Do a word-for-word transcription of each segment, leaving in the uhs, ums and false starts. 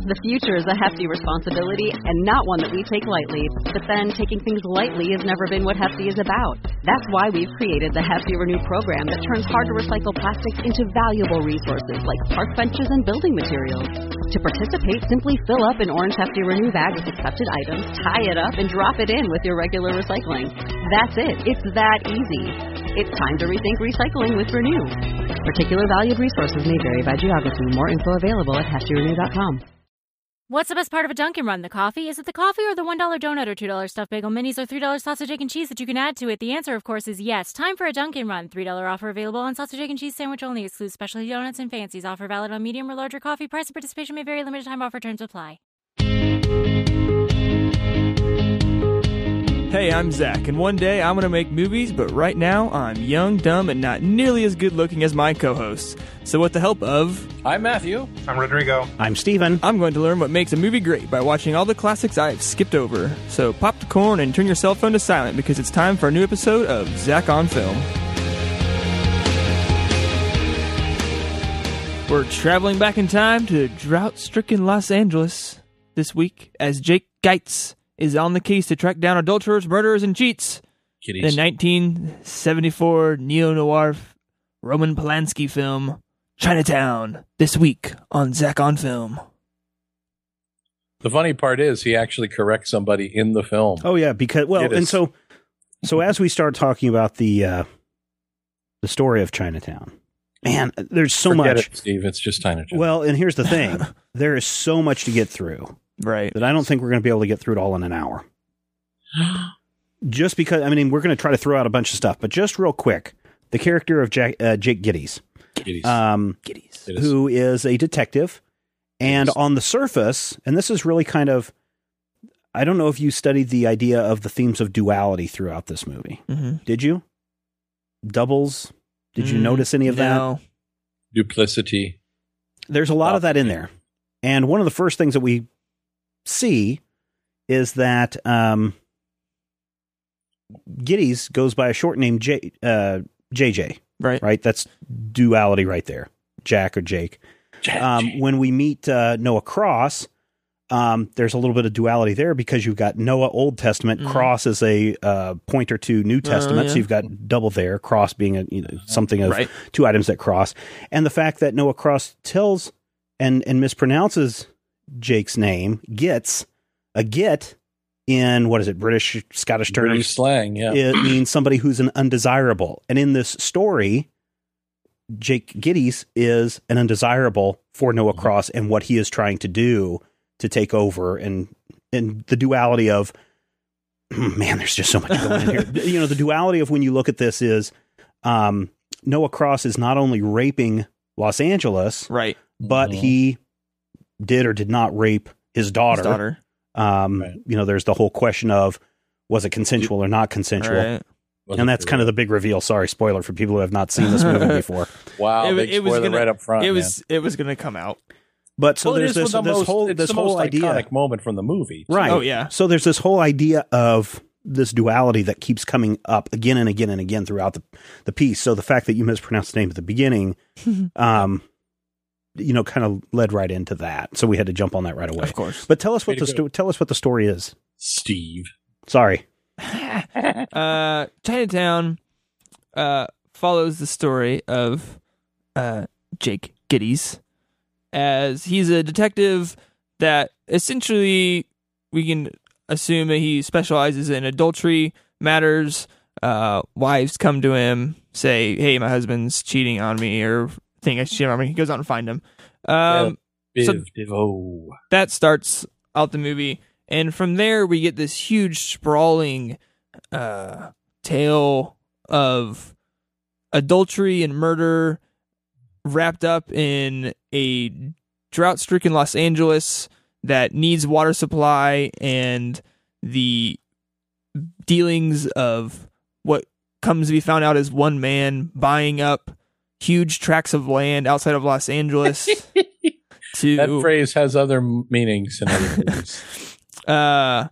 The future is a hefty responsibility and not one that we take lightly. But then, taking things lightly has never been what Hefty is about. That's why we've created the Hefty Renew program that turns hard-to-recycle plastics into valuable resources like park benches and building materials. To participate, simply fill up an orange Hefty Renew bag with accepted items, tie it up, and drop it in with your regular recycling. That's it. It's that easy. It's time to rethink recycling with Renew. Particular valued resources may vary by geography. More info available at hefty renew dot com. What's the best part of a Dunkin' Run? The coffee? Is it the coffee or the one dollar donut or two dollar stuffed bagel minis or three dollar sausage, egg, and cheese that you can add to it? The answer, of course, is yes. Time for a Dunkin' Run. three dollar offer available on sausage, egg, and cheese sandwich only. Excludes specialty donuts and fancies. Offer valid on medium or larger coffee. Price and participation may vary. Limited time offer. Terms apply. Hey, I'm Zach, and one day I'm going to make movies, but right now I'm young, dumb, and not nearly as good looking as my co-hosts. So with the help of... I'm Matthew. I'm Rodrigo. I'm Steven. I'm going to learn what makes a movie great by watching all the classics I've skipped over. So pop the corn and turn your cell phone to silent because it's time for a new episode of Zach on Film. We're traveling back in time to drought-stricken Los Angeles this week as Jake Geitz is on the case to track down adulterers, murderers, and cheats. Kitties. The nineteen seventy-four neo-noir Roman Polanski film, Chinatown, this week on Zach on Film. The funny part is he actually corrects somebody in the film. Oh yeah, because well, and so so as we start talking about the uh, the story of Chinatown, man, there's so Forget much. It, Steve, it's just Chinatown. Well, and here's the thing: there is so much to get through. Right. That I don't think we're going to be able to get through it all in an hour. Just because, I mean, we're going to try to throw out a bunch of stuff, but just real quick, the character of Jack, uh, Jake Gittes, Giddies. um, Giddies. who is a detective, and Yes. on the surface, and this is really kind of, I don't know if you studied the idea of the themes of duality throughout this movie. Mm-hmm. Did you? Doubles? Did you Mm, notice any of no. Duplicity. that? There's a lot of that in there. And one of the first things that we see is that um, Gittes goes by a short name J, uh, J J. Right. Right? That's duality right there. Jack or Jake. Um, when we meet uh, Noah Cross, um, there's a little bit of duality there because you've got Noah Old Testament, Mhm. Cross is a uh, pointer to New Testament, yeah. so you've got double there, Cross being a you know something of Right. two items that cross, and the fact that Noah Cross tells and and mispronounces Jake's name, gets a git in what is it, British Scottish terms? British slang, yeah. It means somebody who's an undesirable, and in this story, Jake Gittes is an undesirable for Noah Cross and what he is trying to do to take over, and and the duality of man, there's just so much going on here. You know, the duality of when you look at this is um, Noah Cross is not only raping Los Angeles, Right. but Mhm. he did or did not rape his daughter. His daughter. Um, Right. You know, there's the whole question of was it consensual or not consensual, Right. and that's kind of the big reveal. Sorry, spoiler for people who have not seen this movie before. wow. It, Big it was spoiler gonna, right up front. It man. was. It was going to come out. But so Well, it there's is this, the this most, whole it's this the whole most idea, iconic moment from the movie. right? Oh, yeah. So there's this whole idea of this duality that keeps coming up again and again and again throughout the the piece. So the fact that you mispronounced the name at the beginning, um, you know, kind of led right into that. So we had to jump on that right away. Of course. But tell us what Way the to sto- tell us what the story is. Steve. Sorry. uh, Chinatown uh, follows the story of uh, Jake Gittes, as he's a detective that essentially we can assume that he specializes in adultery matters. Uh, wives come to him, say, "Hey, my husband's cheating on me," or think I cheated on me. He goes out and find him. Um, Biv so- Divo. that starts out the movie, and from there we get this huge sprawling uh tale of adultery and murder wrapped up in a drought-stricken Los Angeles that needs water supply, and the dealings of what comes to be found out as one man buying up huge tracts of land outside of Los Angeles to That phrase has other m- meanings in other movies. uh,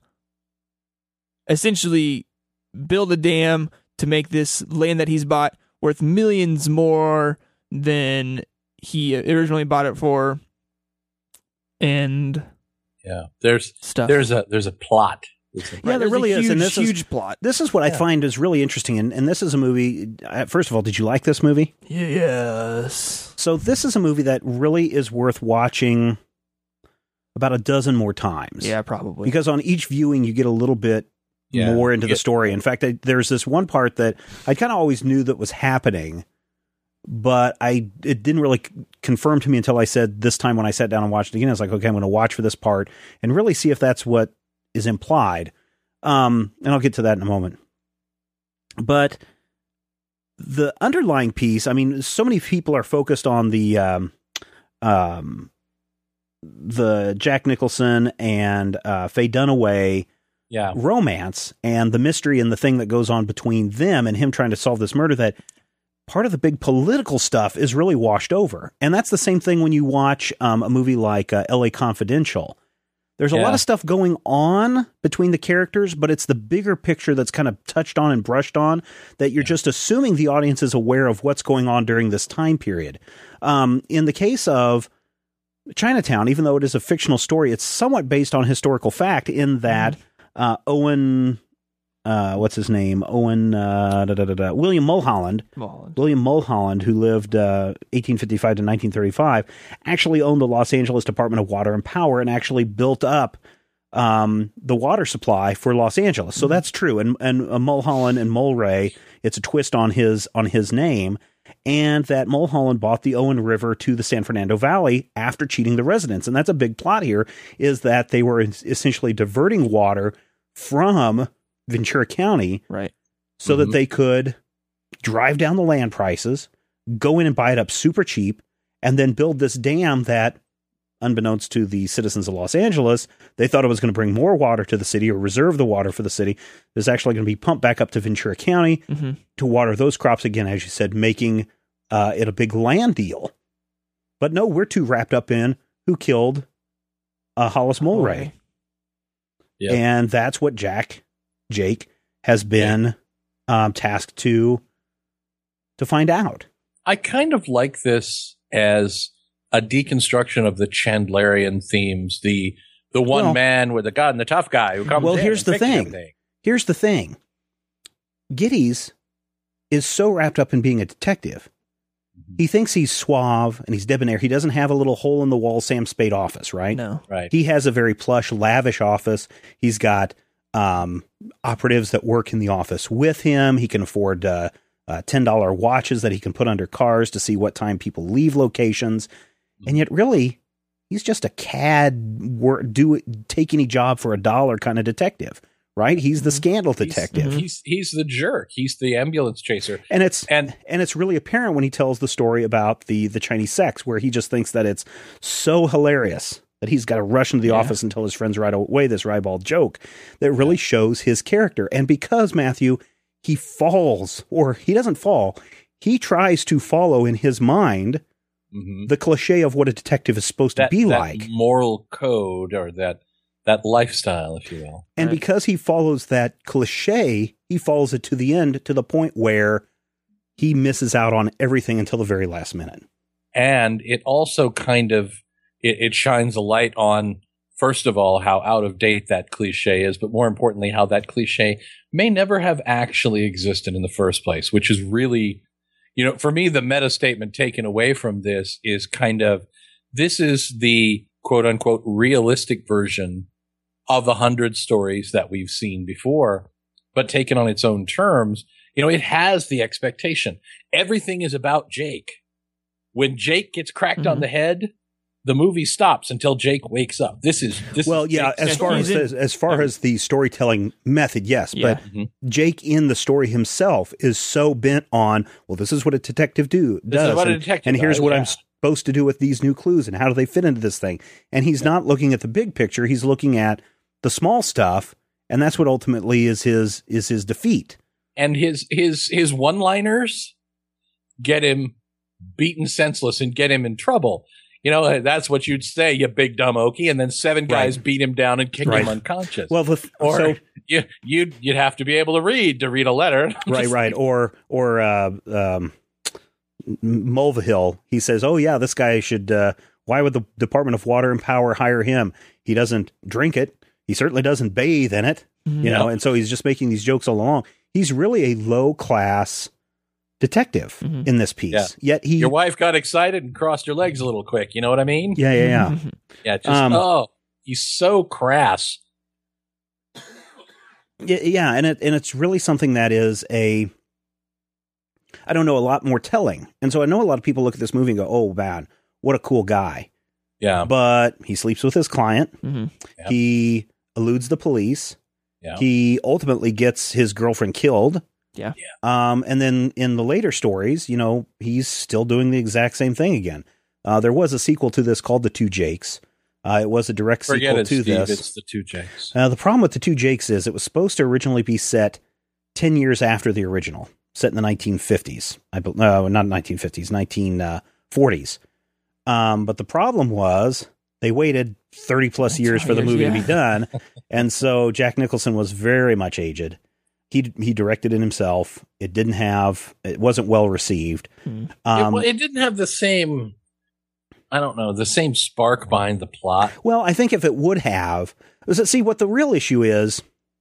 essentially build a dam to make this land that he's bought worth millions more than he originally bought it for. and Yeah, there's stuff. there's a there's a plot. Yeah, Right, there there's a really is, huge, and this huge is plot. this is what I Yeah. find is really interesting, and, and this is a movie. uh, First of all, did you like this movie? Yes. So this is a movie that really is worth watching about a dozen more times. Yeah, probably. Because on each viewing, you get a little bit Yeah, more into you the get- story. In fact, I, there's this one part that I kind of always knew that was happening, but I it didn't really c- confirm to me until I said this time when I sat down and watched it again. I was like, okay, I'm going to watch for this part and really see if that's what is implied. Um, and I'll get to that in a moment. But the underlying piece, I mean, so many people are focused on the um, um, the Jack Nicholson and uh, Faye Dunaway Yeah, romance and the mystery and the thing that goes on between them and him trying to solve this murder, that part of the big political stuff is really washed over. And that's the same thing when you watch um, a movie like uh, L A Confidential. There's a Yeah. lot of stuff going on between the characters, but it's the bigger picture that's kind of touched on and brushed on that you're Yeah. just assuming the audience is aware of what's going on during this time period. Um, in the case of Chinatown, even though it is a fictional story, it's somewhat based on historical fact in that uh, Owen, uh, what's his name? Owen, uh, da, da, da, da, William Mulholland, Mulholland. William Mulholland, who lived uh, eighteen fifty-five to nineteen thirty-five, actually owned the Los Angeles Department of Water and Power and actually built up um, the water supply for Los Angeles. So that's true. And and uh, Mulholland and Mulray, it's a twist on his on his name. And that Mulholland bought the Owen River to the San Fernando Valley after cheating the residents. And that's a big plot here, is that they were essentially diverting water from Ventura County Right. so that Mhm. they could drive down the land prices, go in and buy it up super cheap, and then build this dam that, unbeknownst to the citizens of Los Angeles, they thought it was going to bring more water to the city or reserve the water for the city. It's actually going to be pumped back up to Ventura County Mm-hmm. to water those crops again, as you said, making uh, it a big land deal. But no, we're too wrapped up in who killed uh, Hollis Mulray. Yep. And that's what Jack, Jake, has been um, tasked to to find out. I kind of like this as a deconstruction of the Chandlerian themes, the the one Well- man with the god and the tough guy who comes Well, in here's and the fixes thing. everything. Here's the thing. Giddys is so wrapped up in being a detective. He thinks he's suave and he's debonair. He doesn't have a little hole in the wall Sam Spade office, right? No. Right. He has a very plush, lavish office. He's got um, operatives that work in the office with him. He can afford uh, uh, ten dollar watches that he can put under cars to see what time people leave locations. And yet, really, he's just a cad, wor- do take any job for a dollar kind of detective, right? He's the scandal He's- detective. He's he's the jerk. He's the ambulance chaser. And it's And and it's really apparent when he tells the story about the the Chinese sex, where he just thinks that it's so hilarious that he's got to rush into the Yeah. office and tell his friends right away this ribald joke that really shows his character. And because Matthew, he falls, or he doesn't fall, he tries to follow in his mind mhm, the cliche of what a detective is supposed that, to be that like. moral code or that that lifestyle, if you will. And Right. because he follows that cliche, he follows it to the end, to the point where he misses out on everything until the very last minute. And it also kind of it, it shines a light on, first of all, how out of date that cliche is, but more importantly, how that cliche may never have actually existed in the first place, which is really, you know, for me, the meta statement taken away from this is kind of, this is the quote unquote realistic version of a hundred stories that we've seen before, but taken on its own terms. You know, it has the expectation. Everything is about Jake. When Jake gets cracked Mhm. on the head, the movie stops until Jake wakes up. This is this. Well, is yeah, Jake's as far as story. as, as far as the storytelling method, yes, Yeah. but Mhm. Jake in the story himself is so bent on, well, this is what a detective do This is does, what a and, detective and here's does, what yeah. I'm supposed to do with these new clues, and how do they fit into this thing? And he's not looking at the big picture; he's looking at the small stuff, and that's what ultimately is his is his defeat. and his his his one-liners get him beaten senseless and get him in trouble. You know, that's what you'd say, you big dumb Okie, and then seven guys Right. beat him down and kick Right. him unconscious. Well, the, or so you you'd you'd have to be able to read to read a letter. right, right, or or uh, um, Mulvihill, he says, "Oh yeah, this guy should uh, Why would the Department of Water and Power hire him? He doesn't drink it. He certainly doesn't bathe in it, you know, and so he's just making these jokes all along. He's really a low-class detective mm-hmm. in this piece. Yeah. Yet he, your wife got excited and crossed her legs a little quick. You know what I mean? Yeah, yeah, yeah. yeah, just, um, oh, he's so crass. Yeah, yeah, and it and it's really something that is a, I don't know, a lot more telling. And so I know a lot of people look at this movie and go, oh, man, what a cool guy. Yeah. But he sleeps with his client. Mm-hmm. Yep. He eludes the police. Yeah. He ultimately gets his girlfriend killed. Yeah. yeah. Um, and then in the later stories, you know, he's still doing the exact same thing again. Uh, there was a sequel to this called The Two Jakes. Uh, it was a direct Forget sequel it, to Steve, this. It's The Two Jakes. Uh, the problem with The Two Jakes is it was supposed to originally be set ten years after the original, set in the nineteen fifties. I be- uh, not nineteen fifties, nineteen forties. Um, but the problem was they waited thirty plus years for the years, movie yeah. to be done. And so Jack Nicholson was very much aged. He he directed it himself. It didn't have, it wasn't well received. Hmm. Um, it, it didn't have the same, I don't know, the same spark behind the plot. Well, I think if it would have, was it, see what the real issue is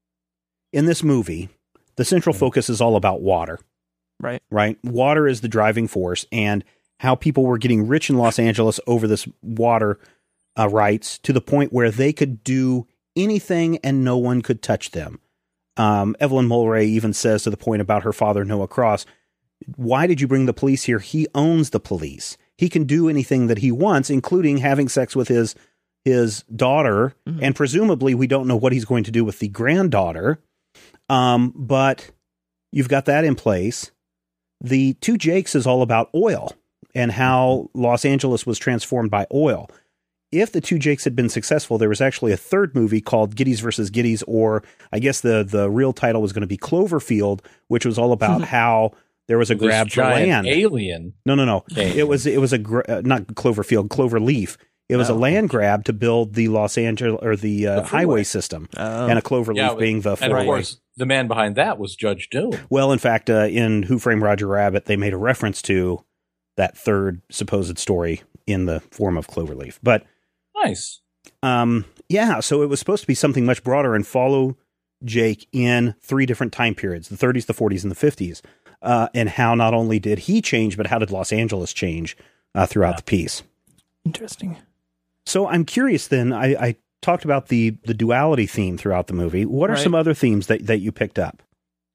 in this movie, the central focus is all about water, Right. right? Water is the driving force, and how people were getting rich in Los Angeles over this water uh, rights to the point where they could do anything and no one could touch them. Um, Evelyn Mulwray even says to the point about her father, Noah Cross, why did you bring the police here? He owns the police. He can do anything that he wants, including having sex with his his daughter, mm-hmm. and presumably we don't know what he's going to do with the granddaughter. Um, but you've got that in place. The Two Jakes is all about oil and how Los Angeles was transformed by oil. If the Two Jakes had been successful, there was actually a third movie called Giddies versus Giddies, or I guess the, the real title was going to be Cloverfield, which was all about how there was a This grab for giant land. Alien. No, no, no. Okay. It was it was a gra- uh, not Cloverfield, Cloverleaf. It was Oh. a land grab to build the Los Angeles or the, uh, The freeway. highway system, Oh. and a Cloverleaf Yeah, being the And four-way. of course, the man behind that was Judge Doom. Well, in fact, uh, in Who Framed Roger Rabbit, they made a reference to that third supposed story in the form of Cloverleaf. But Nice. um, yeah, so it was supposed to be something much broader and follow Jake in three different time periods, the thirties, the forties, and the fifties, uh, and how not only did he change, but how did Los Angeles change uh, throughout Yeah. the piece. Interesting. So I'm curious then, I, I talked about the, the duality theme throughout the movie. What are Right. some other themes that, that you picked up?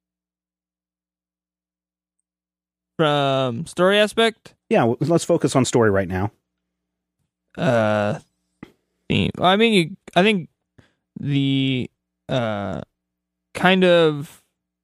From story aspect, Yeah, well, let's focus on story right now. uh, theme. I mean, you, I think the uh, kind of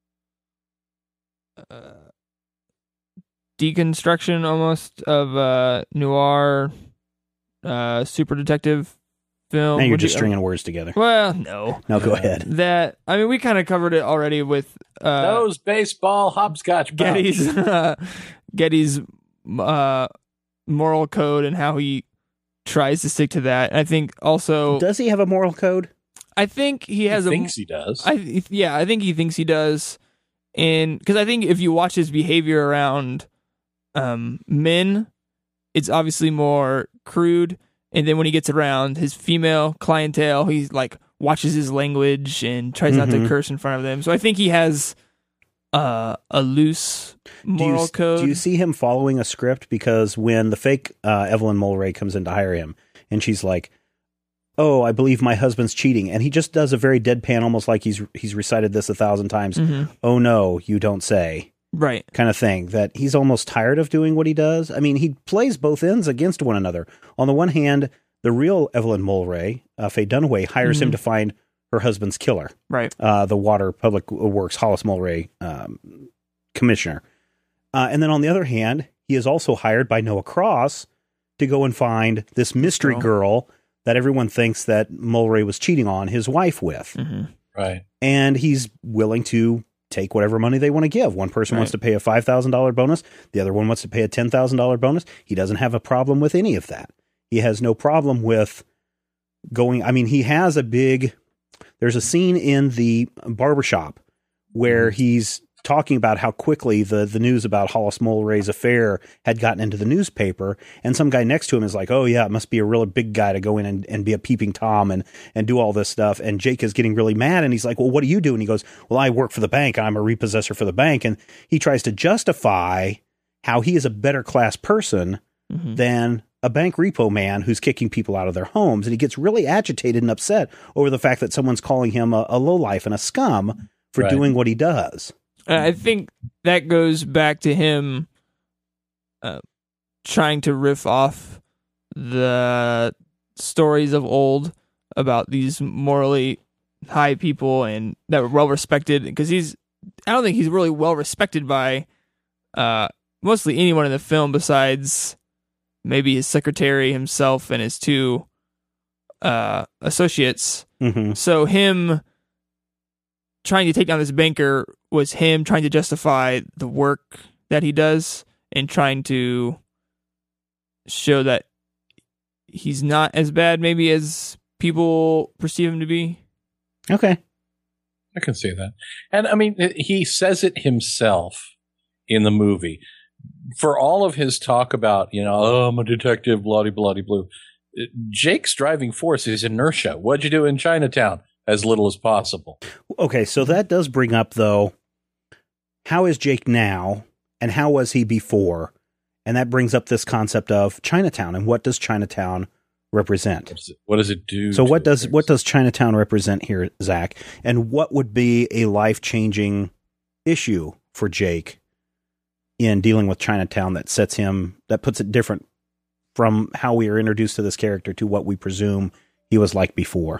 uh, deconstruction almost of uh, noir, uh, super detective film. Now you're Would you- just stringing words together. Well, no. No, go ahead. That I mean, we kind of covered it already with uh, Those baseball hopscotch bouts. Getty's uh, Getty's uh, moral code and how he tries to stick to that. I think also, Does he have a moral code? I think he has he a. thinks he does. I yeah, I think he thinks he does, and because I think if you watch his behavior around um, men, it's obviously more crude. And then when he gets around his female clientele, he's like watches his language and tries not Mhm. to curse in front of them. So I think he has uh, a loose moral do you, code. Do you see him following a script? Because when the fake uh, Evelyn Mulwray comes in to hire him, and she's like, "Oh, I believe my husband's cheating," and he just does a very deadpan, almost like he's he's recited this a thousand times. Mhm. "Oh no, you don't say," Right. kind of thing. That he's almost tired of doing what he does. I mean, he plays both ends against one another. On the one hand, the real Evelyn Mulwray, uh, Faye Dunaway, hires him Mhm. to find her husband's killer. Right. Uh, the Water Public Works Hollis Mulwray um, commissioner. Uh, and then on the other hand, he is also hired by Noah Cross to go and find this mystery girl. girl that everyone thinks that Mulwray was cheating on his wife with. Mm-hmm. right. And he's willing to take whatever money they want to give. One person wants Right. to pay a five thousand dollars bonus. The other one wants to pay a ten thousand dollars bonus. He doesn't have a problem with any of that. He has no problem with going. I mean, he has a big, there's a scene in the barbershop where he's talking about how quickly the, the news about Hollis Mulray's affair had gotten into the newspaper. And some guy next to him is like, oh, yeah, it must be a really big guy to go in and, and be a peeping Tom and, and do all this stuff. And Jake is getting really mad. And he's like, well, what do you do? And he goes, well, I work for the bank. I'm a repossessor for the bank. And he tries to justify how he is a better class person mm-hmm. than a bank repo man who's kicking people out of their homes. And he gets really agitated and upset over the fact that someone's calling him a, a lowlife and a scum for right. doing what he does. I think that goes back to him uh, trying to riff off the stories of old about these morally high people and that were well respected. Because he's, I don't think he's really well respected by uh, mostly anyone in the film besides maybe his secretary himself and his two uh, associates. Mm-hmm. So him trying to take down this banker was him trying to justify the work that he does and trying to show that he's not as bad maybe as people perceive him to be. Okay. I can see that. And I mean, he says it himself in the movie. For all of his talk about, you know, oh, I'm a detective, bloody, bloody blue. Jake's driving force is inertia. What'd you do in Chinatown? As little as possible. Okay, so that does bring up, though, how is Jake now and how was he before? And that brings up this concept of Chinatown and what does Chinatown represent? What does it, what does it do? So what does what does Chinatown represent here, Zach? And what would be a life-changing issue for Jake in dealing with Chinatown that sets him, that puts it different from how we are introduced to this character to what we presume he was like before?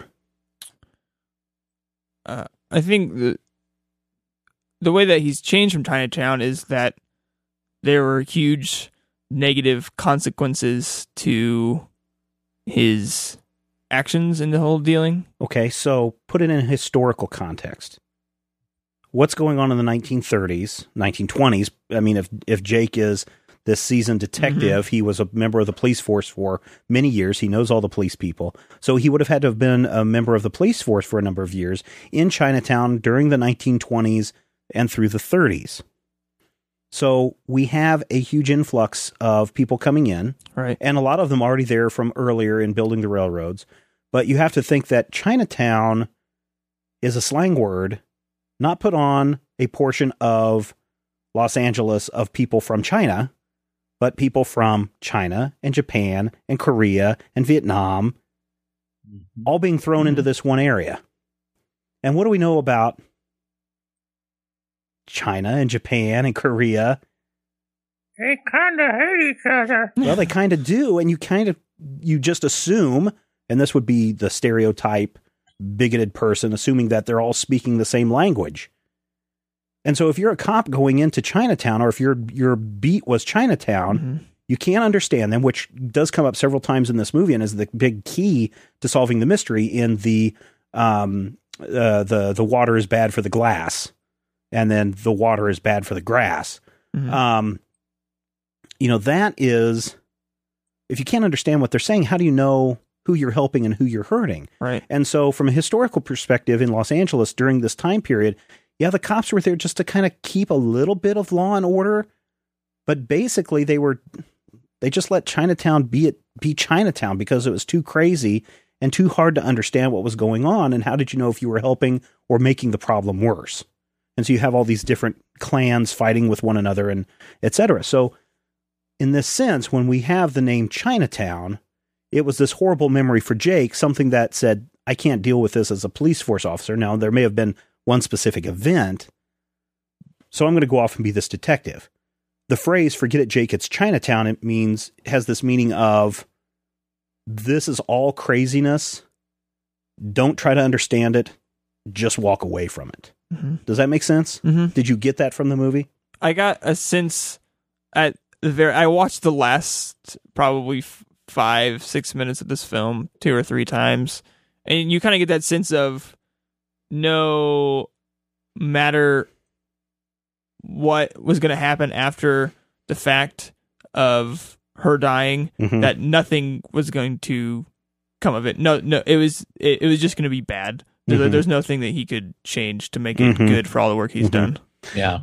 Uh, I think the the way that he's changed from Chinatown is that there were huge negative consequences to his actions in the whole dealing. Okay, so put it in a historical context. What's going on in the nineteen thirties, nineteen twenties? I mean, if if Jake is this seasoned detective, mm-hmm. he was a member of the police force for many years. He knows all the police people. So he would have had to have been a member of the police force for a number of years in Chinatown during the nineteen twenties and through the thirties. So we have a huge influx of people coming in, right? And a lot of them already there from earlier in building the railroads. But you have to think that Chinatown is a slang word, not put on a portion of Los Angeles of people from China, but people from China and Japan and Korea and Vietnam, mm-hmm. all being thrown mm-hmm. into this one area. And what do we know about China and Japan and Korea? They kind of hate each other. Well, they kind of do. And you kind of, you just assume, and this would be the stereotype bigoted person, assuming that they're all speaking the same language. And so if you're a cop going into Chinatown, or if your your beat was Chinatown, mm-hmm. you can't understand them, which does come up several times in this movie and is the big key to solving the mystery in the um uh, the the water is bad for the glass, and then the water is bad for the grass. Mm-hmm. Um, you know, that is, if you can't understand what they're saying, how do you know who you're helping and who you're hurting? Right. And so from a historical perspective in Los Angeles during this time period, yeah, the cops were there just to kind of keep a little bit of law and order, but basically they were, they just let Chinatown be it, be Chinatown because it was too crazy and too hard to understand what was going on. And how did you know if you were helping or making the problem worse? And so you have all these different clans fighting with one another and et cetera. So in this sense, when we have the name Chinatown, it was this horrible memory for Jake, something that said, I can't deal with this as a police force officer. Now, there may have been one specific event, so I'm going to go off and be this detective. The phrase, forget it, Jake, it's Chinatown, it means, has this meaning of, this is all craziness. Don't try to understand it. Just walk away from it. Mm-hmm. Does that make sense? Mm-hmm. Did you get that from the movie? I got a sense at the very, I watched the last probably f- five, six minutes of this film two or three times, and you kind of get that sense of, no matter what was going to happen after the fact of her dying, mm-hmm. that nothing was going to come of it. No, no, it was it, it was just going to be bad. Mm-hmm. There's no thing that he could change to make it mm-hmm. good for all the work he's mm-hmm. done. Yeah.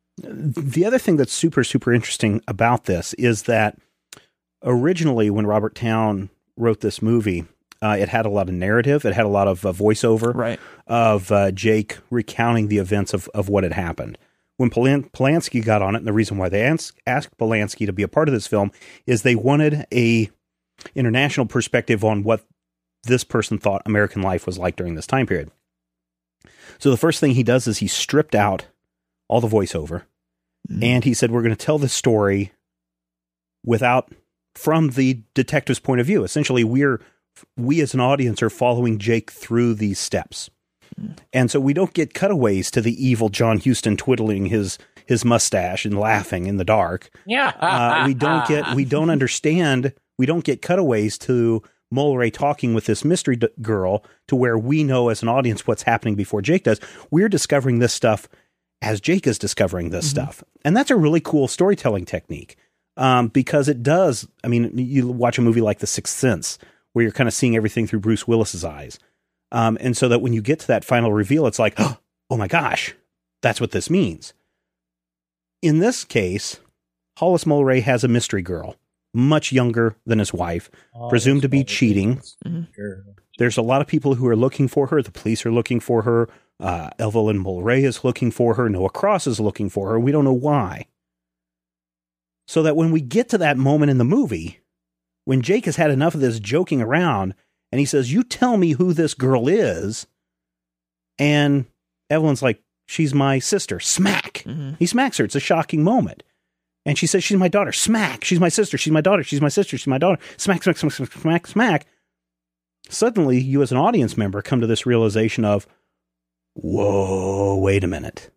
The other thing that's super, super interesting about this is that originally when Robert Towne wrote this movie, uh, it had a lot of narrative. It had a lot of uh, voiceover right. of uh, Jake recounting the events of, of what had happened. When Polan- Polanski got on it, and the reason why they asked, asked Polanski to be a part of this film is they wanted a international perspective on what this person thought American life was like during this time period. So the first thing he does is he stripped out all the voiceover, mm. and he said, we're going to tell this story without, from the detective's point of view. Essentially, we're, we as an audience are following Jake through these steps. Mm. And so we don't get cutaways to the evil John Huston twiddling his, his mustache and laughing in the dark. Yeah. uh, we don't get, we don't understand, we don't get cutaways to Mulray talking with this mystery d- girl to where we know as an audience what's happening before Jake does. We're discovering this stuff as Jake is discovering this mm-hmm. stuff. And that's a really cool storytelling technique um, because it does, I mean, you watch a movie like The Sixth Sense where you're kind of seeing everything through Bruce Willis's eyes. Um, and so that when you get to that final reveal, it's like, oh my gosh, that's what this means. In this case, Hollis Mulray has a mystery girl, much younger than his wife, oh, presumed to be cheating. Mm-hmm. There's a lot of people who are looking for her. The police are looking for her. Uh, Evelyn Mulray is looking for her. Noah Cross is looking for her. We don't know why. So that when we get to that moment in the movie, when Jake has had enough of this joking around, and he says, you tell me who this girl is, and Evelyn's like, she's my sister. Smack. Mm-hmm. He smacks her. It's a shocking moment. And she says, she's my daughter. Smack. She's my sister. She's my daughter. She's my sister. She's my daughter. Smack, smack, smack, smack, smack, smack. Suddenly, you as an audience member come to this realization of, whoa, wait a minute.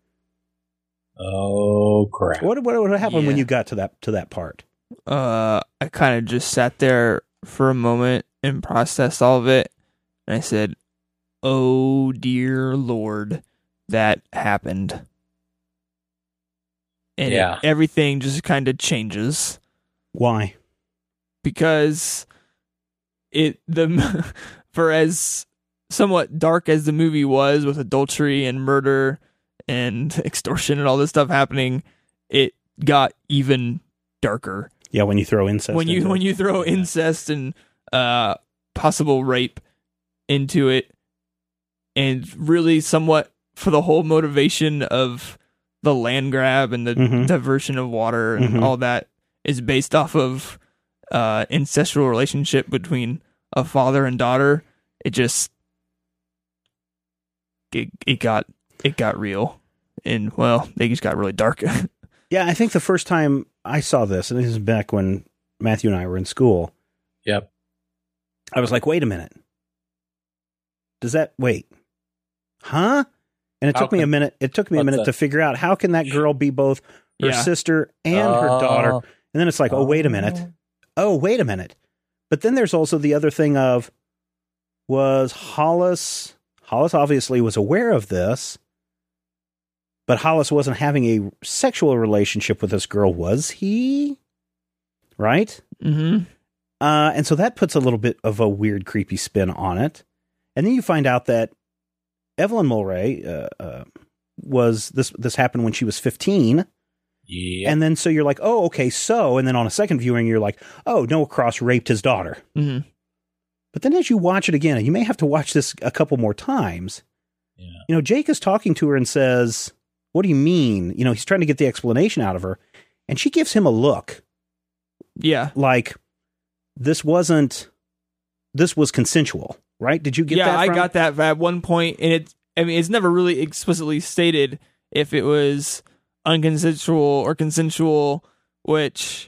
Oh, crap. What, what, what happened yeah. when you got to that to that part? Uh, I kind of just sat there for a moment and processed all of it. And I said, oh, dear Lord, that happened. And yeah. it, everything just kind of changes. Why? Because it the for as somewhat dark as the movie was, with adultery and murder and extortion and all this stuff happening, it got even darker. Yeah, when you throw incest. When you into when it. you throw incest and uh, possible rape into it, and really somewhat for the whole motivation of the land grab and the mm-hmm. diversion of water and mm-hmm. all that is based off of uh, incestual relationship between a father and daughter. It just it, it got it got real, and well, they just got really dark. Yeah, I think the first time I saw this, and this is back when Matthew and I were in school. Yep. I was like, wait a minute. Does that wait? Huh? And it How took me can- a minute. It took me a What's minute that? to figure out how can that girl be both her Yeah. sister and her Oh. daughter. And then it's like, oh, wait a minute. Oh, wait a minute. But then there's also the other thing of, was Hollis, Hollis obviously was aware of this, but Hollis wasn't having a sexual relationship with this girl, was he? Right? Mm-hmm. Uh, and so that puts a little bit of a weird, creepy spin on it. And then you find out that Evelyn Mulray uh, uh, was this. This happened when she was fifteen, Yeah. and then so you're like, oh, okay, so. And then on a second viewing, you're like, oh, Noah Cross raped his daughter. Mm-hmm. But then as you watch it again, and you may have to watch this a couple more times. Yeah. You know, Jake is talking to her and says, "What do you mean?" You know, he's trying to get the explanation out of her, and she gives him a look Yeah. like this wasn't. This was consensual. Right? Did you get yeah, that? I from- got that at one point, and it. I mean, it's never really explicitly stated if it was unconsensual or consensual, which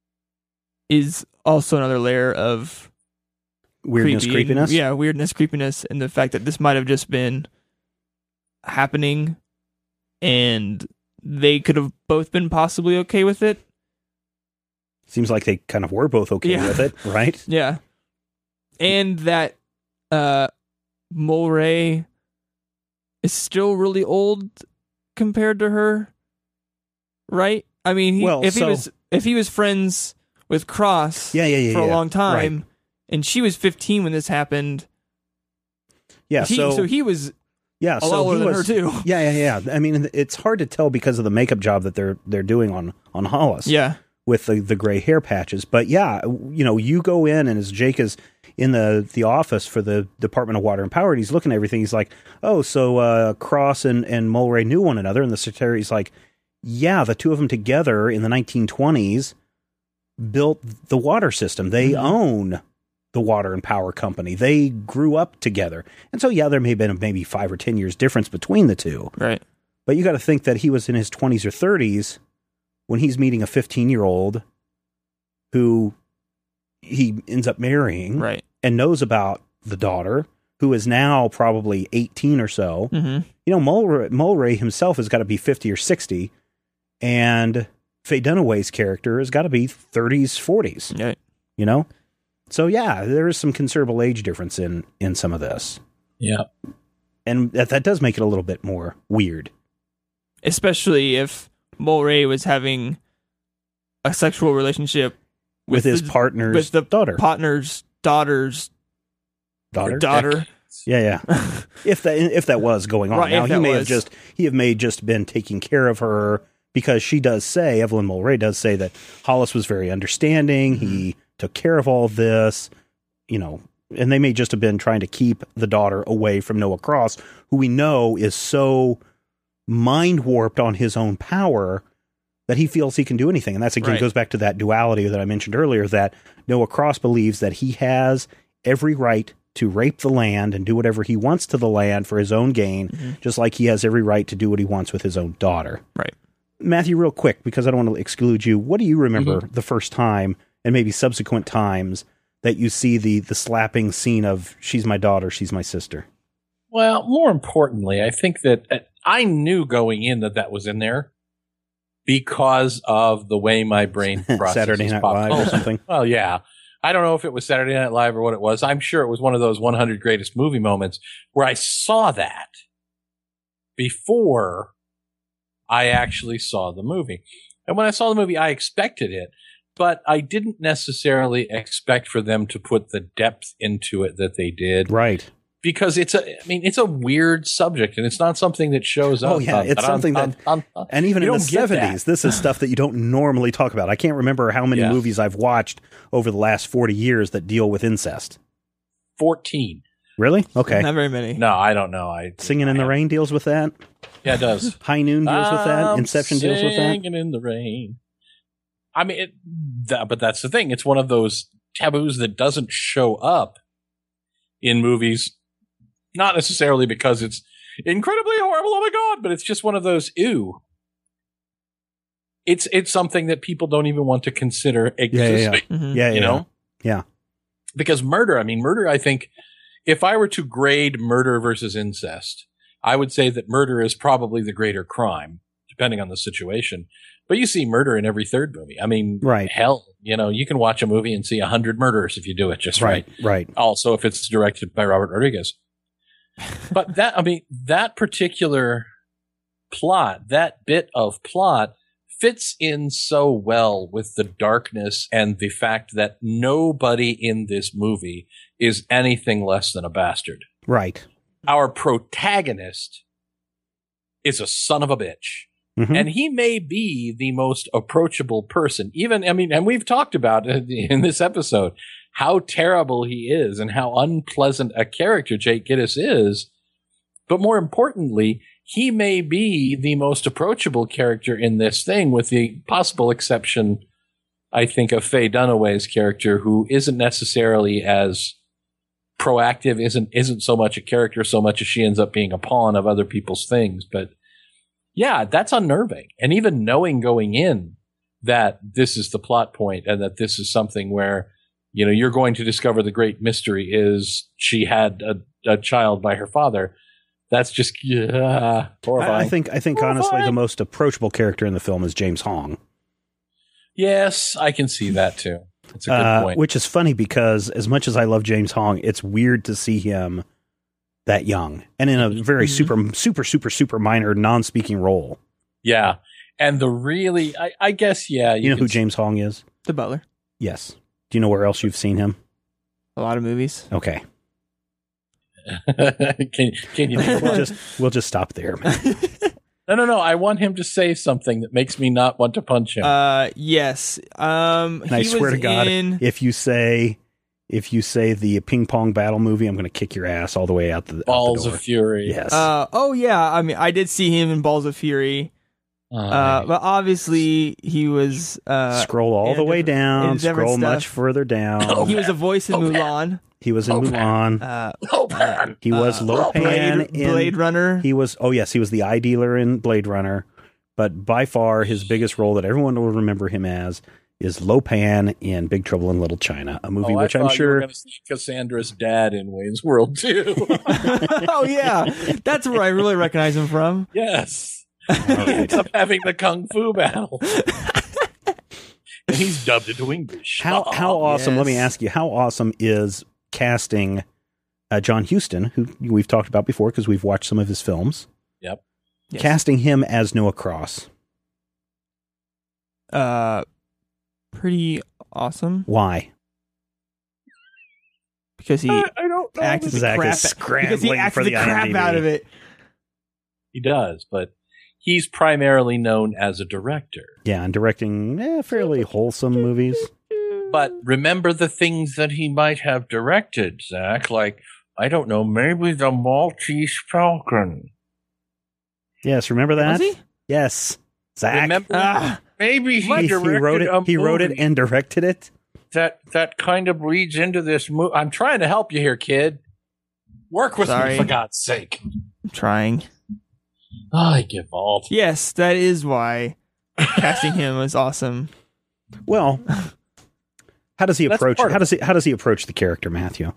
is also another layer of weirdness, creepy and- creepiness. yeah, weirdness, creepiness, and the fact that this might have just been happening, and they could have both been possibly okay with it. Seems like they kind of were both okay Yeah. with it, right? Yeah, and that uh, Mulray is still really old compared to her, right? I mean, he, Well, if he so- was if he was friends with Cross, Yeah, yeah, yeah, for a yeah. long time, Right. and she was fifteen when this happened. Yeah, he, so, so he was Yeah, a so lot older he than was, her too. Yeah, yeah, yeah. I mean, it's hard to tell because of the makeup job that they're they're doing on on Hollis. Yeah. With the, the gray hair patches. But yeah, you know, you go in and as Jake is in the, the office for the Department of Water and Power, and he's looking at everything, he's like, oh, so uh, Cross and, and Mulray knew one another. And the secretary's like, yeah, the two of them together in the nineteen twenties built the water system. They mm-hmm. own the Water and Power Company. They grew up together. And so, yeah, there may have been maybe five or ten years difference between the two. Right. But you got to think that he was in his twenties or thirties when he's meeting a fifteen-year-old who he ends up marrying right. and knows about the daughter, who is now probably eighteen or so. Mm-hmm. You know, Mulray, Mulray himself has got to be fifty or sixty, and Faye Dunaway's character has got to be thirties, forties. Right. You know? So, yeah, there is some considerable age difference in, in some of this. Yeah. And that, that does make it a little bit more weird. Especially if Mulray was having a sexual relationship with, with his the, partner's with the daughter. partner's daughter's daughter. Daughter. Yeah, yeah. if that if that was going on, right, now he may was. have just he have may just been taking care of her because she does say Evelyn Mulray does say that Hollis was very understanding. Mm-hmm. He took care of all this, you know, and they may just have been trying to keep the daughter away from Noah Cross, who we know is so mind warped on his own power that he feels he can do anything. And that's again right. goes back to that duality that I mentioned earlier, that Noah Cross believes that he has every right to rape the land and do whatever he wants to the land for his own gain, mm-hmm. just like he has every right to do what he wants with his own daughter. Right. Matthew, real quick, because I don't want to exclude you, what do you remember mm-hmm. the first time and maybe subsequent times that you see the the slapping scene of she's my daughter, she's my sister? Well, more importantly, I think that uh, I knew going in that that was in there because of the way my brain processes Saturday Night pop Live culture. or something. Well, yeah. I don't know if it was Saturday Night Live or what it was. I'm sure it was one of those one hundred greatest movie moments where I saw that before I actually saw the movie. And when I saw the movie, I expected it, but I didn't necessarily expect for them to put the depth into it that they did. Right. Because it's a, I mean, it's a weird subject, and it's not something that shows up. Oh yeah, it's something that, and even in the seventies, this is stuff that you don't normally talk about. I can't remember how many yeah. movies I've watched over the last forty years that deal with incest. Fourteen. Really? Okay. Not very many. No, I don't know. I Singing in I the Rain deals with that. Yeah, it does. High Noon deals with that. I'm Inception deals with that. Singing in the rain. I mean, it, that, but that's the thing. It's one of those taboos that doesn't show up in movies. Not necessarily because it's incredibly horrible, oh my God, but it's just one of those, ew. It's it's something that people don't even want to consider existing. Yeah, yeah, yeah. Mm-hmm. yeah, yeah you know? Yeah. Because murder, I mean, murder, I think, if I were to grade murder versus incest, I would say that murder is probably the greater crime, depending on the situation. But you see murder in every third movie. I mean, right. hell, you know, you can watch a movie and see a hundred murders if you do it just right. Right, right. Also, if it's directed by Robert Rodriguez. But that, I mean, that particular plot, that bit of plot fits in so well with the darkness and the fact that nobody in this movie is anything less than a bastard. Right. Our protagonist is a son of a bitch. Mm-hmm. And he may be the most approachable person. Even, I mean, and we've talked about in this episode how terrible he is and how unpleasant a character Jake Gittes is. But more importantly, he may be the most approachable character in this thing, with the possible exception, I think, of Faye Dunaway's character, who isn't necessarily as proactive, isn't isn't so much a character so much as she ends up being a pawn of other people's things. But yeah, that's unnerving. And even knowing going in that this is the plot point and that this is something where, you know, you're going to discover the great mystery is she had a, a child by her father. That's just yeah, horrifying. I think, I think horrifying. Honestly, the most approachable character in the film is James Hong. Yes, I can see that too. That's a good uh, point. Which is funny because as much as I love James Hong, it's weird to see him that young and in a very mm-hmm. super, super, super, super minor non-speaking role. Yeah. And the really, I, I guess, yeah. You, you know who James Hong is? The Butler. Yes. Do you know where else you've seen him? A lot of movies. Okay. can can you? we'll just we'll just stop there, man. No, no, no. I want him to say something that makes me not want to punch him. Uh, yes. Um, And he I swear was to God, in, if you say if you say the ping pong battle movie, I'm going to kick your ass all the way out the out the Balls door. of Fury. Yes. Uh, oh yeah. I mean, I did see him in Balls of Fury. Uh, Uh, but obviously he was. Uh, scroll all in the way different- down. in different Scroll stuff. much further down. he was a voice in Mulan. He was in Lopan. Mulan. Uh, Lopan. He was uh, Lopan Blade, in Blade Runner. He was, oh yes, he was the eye dealer in Blade Runner, but by far his biggest role that everyone will remember him as is Lopan in Big Trouble in Little China, a movie Oh, which I I'm thought you were sure. going to see Cassandra's dad in Wayne's World too. Oh yeah, that's where I really recognize him from. Yes, All he right. ends up having the kung fu battle, and he's dubbed into English. How how awesome? Let me Yes. ask you, how awesome is casting uh, John Huston, who we've talked about before because we've watched some of his films, Yep. Yes. casting him as Noah Cross? Uh, pretty awesome Why? because he I, I don't know. acted the Zach crap is because he scrambling acted for the the crap IMDb. out of it. He does, but he's primarily known as a director. Yeah, and directing eh, fairly wholesome movies. But remember the things that he might have directed, Zach. Like, I don't know, maybe the Maltese Falcon. Yes, remember that? Was he? Yes, Zach. Remember, Ah, maybe he, he, he directed wrote it. a He wrote it movie and directed it. that that kind of leads into this movie. I'm trying to help you here, kid. Work with Sorry. me, for God's sake. I'm trying. I give all. Yes, that is why casting him was awesome. Well, how does he That's approach? part of How does he? How does he approach the character, Matthew?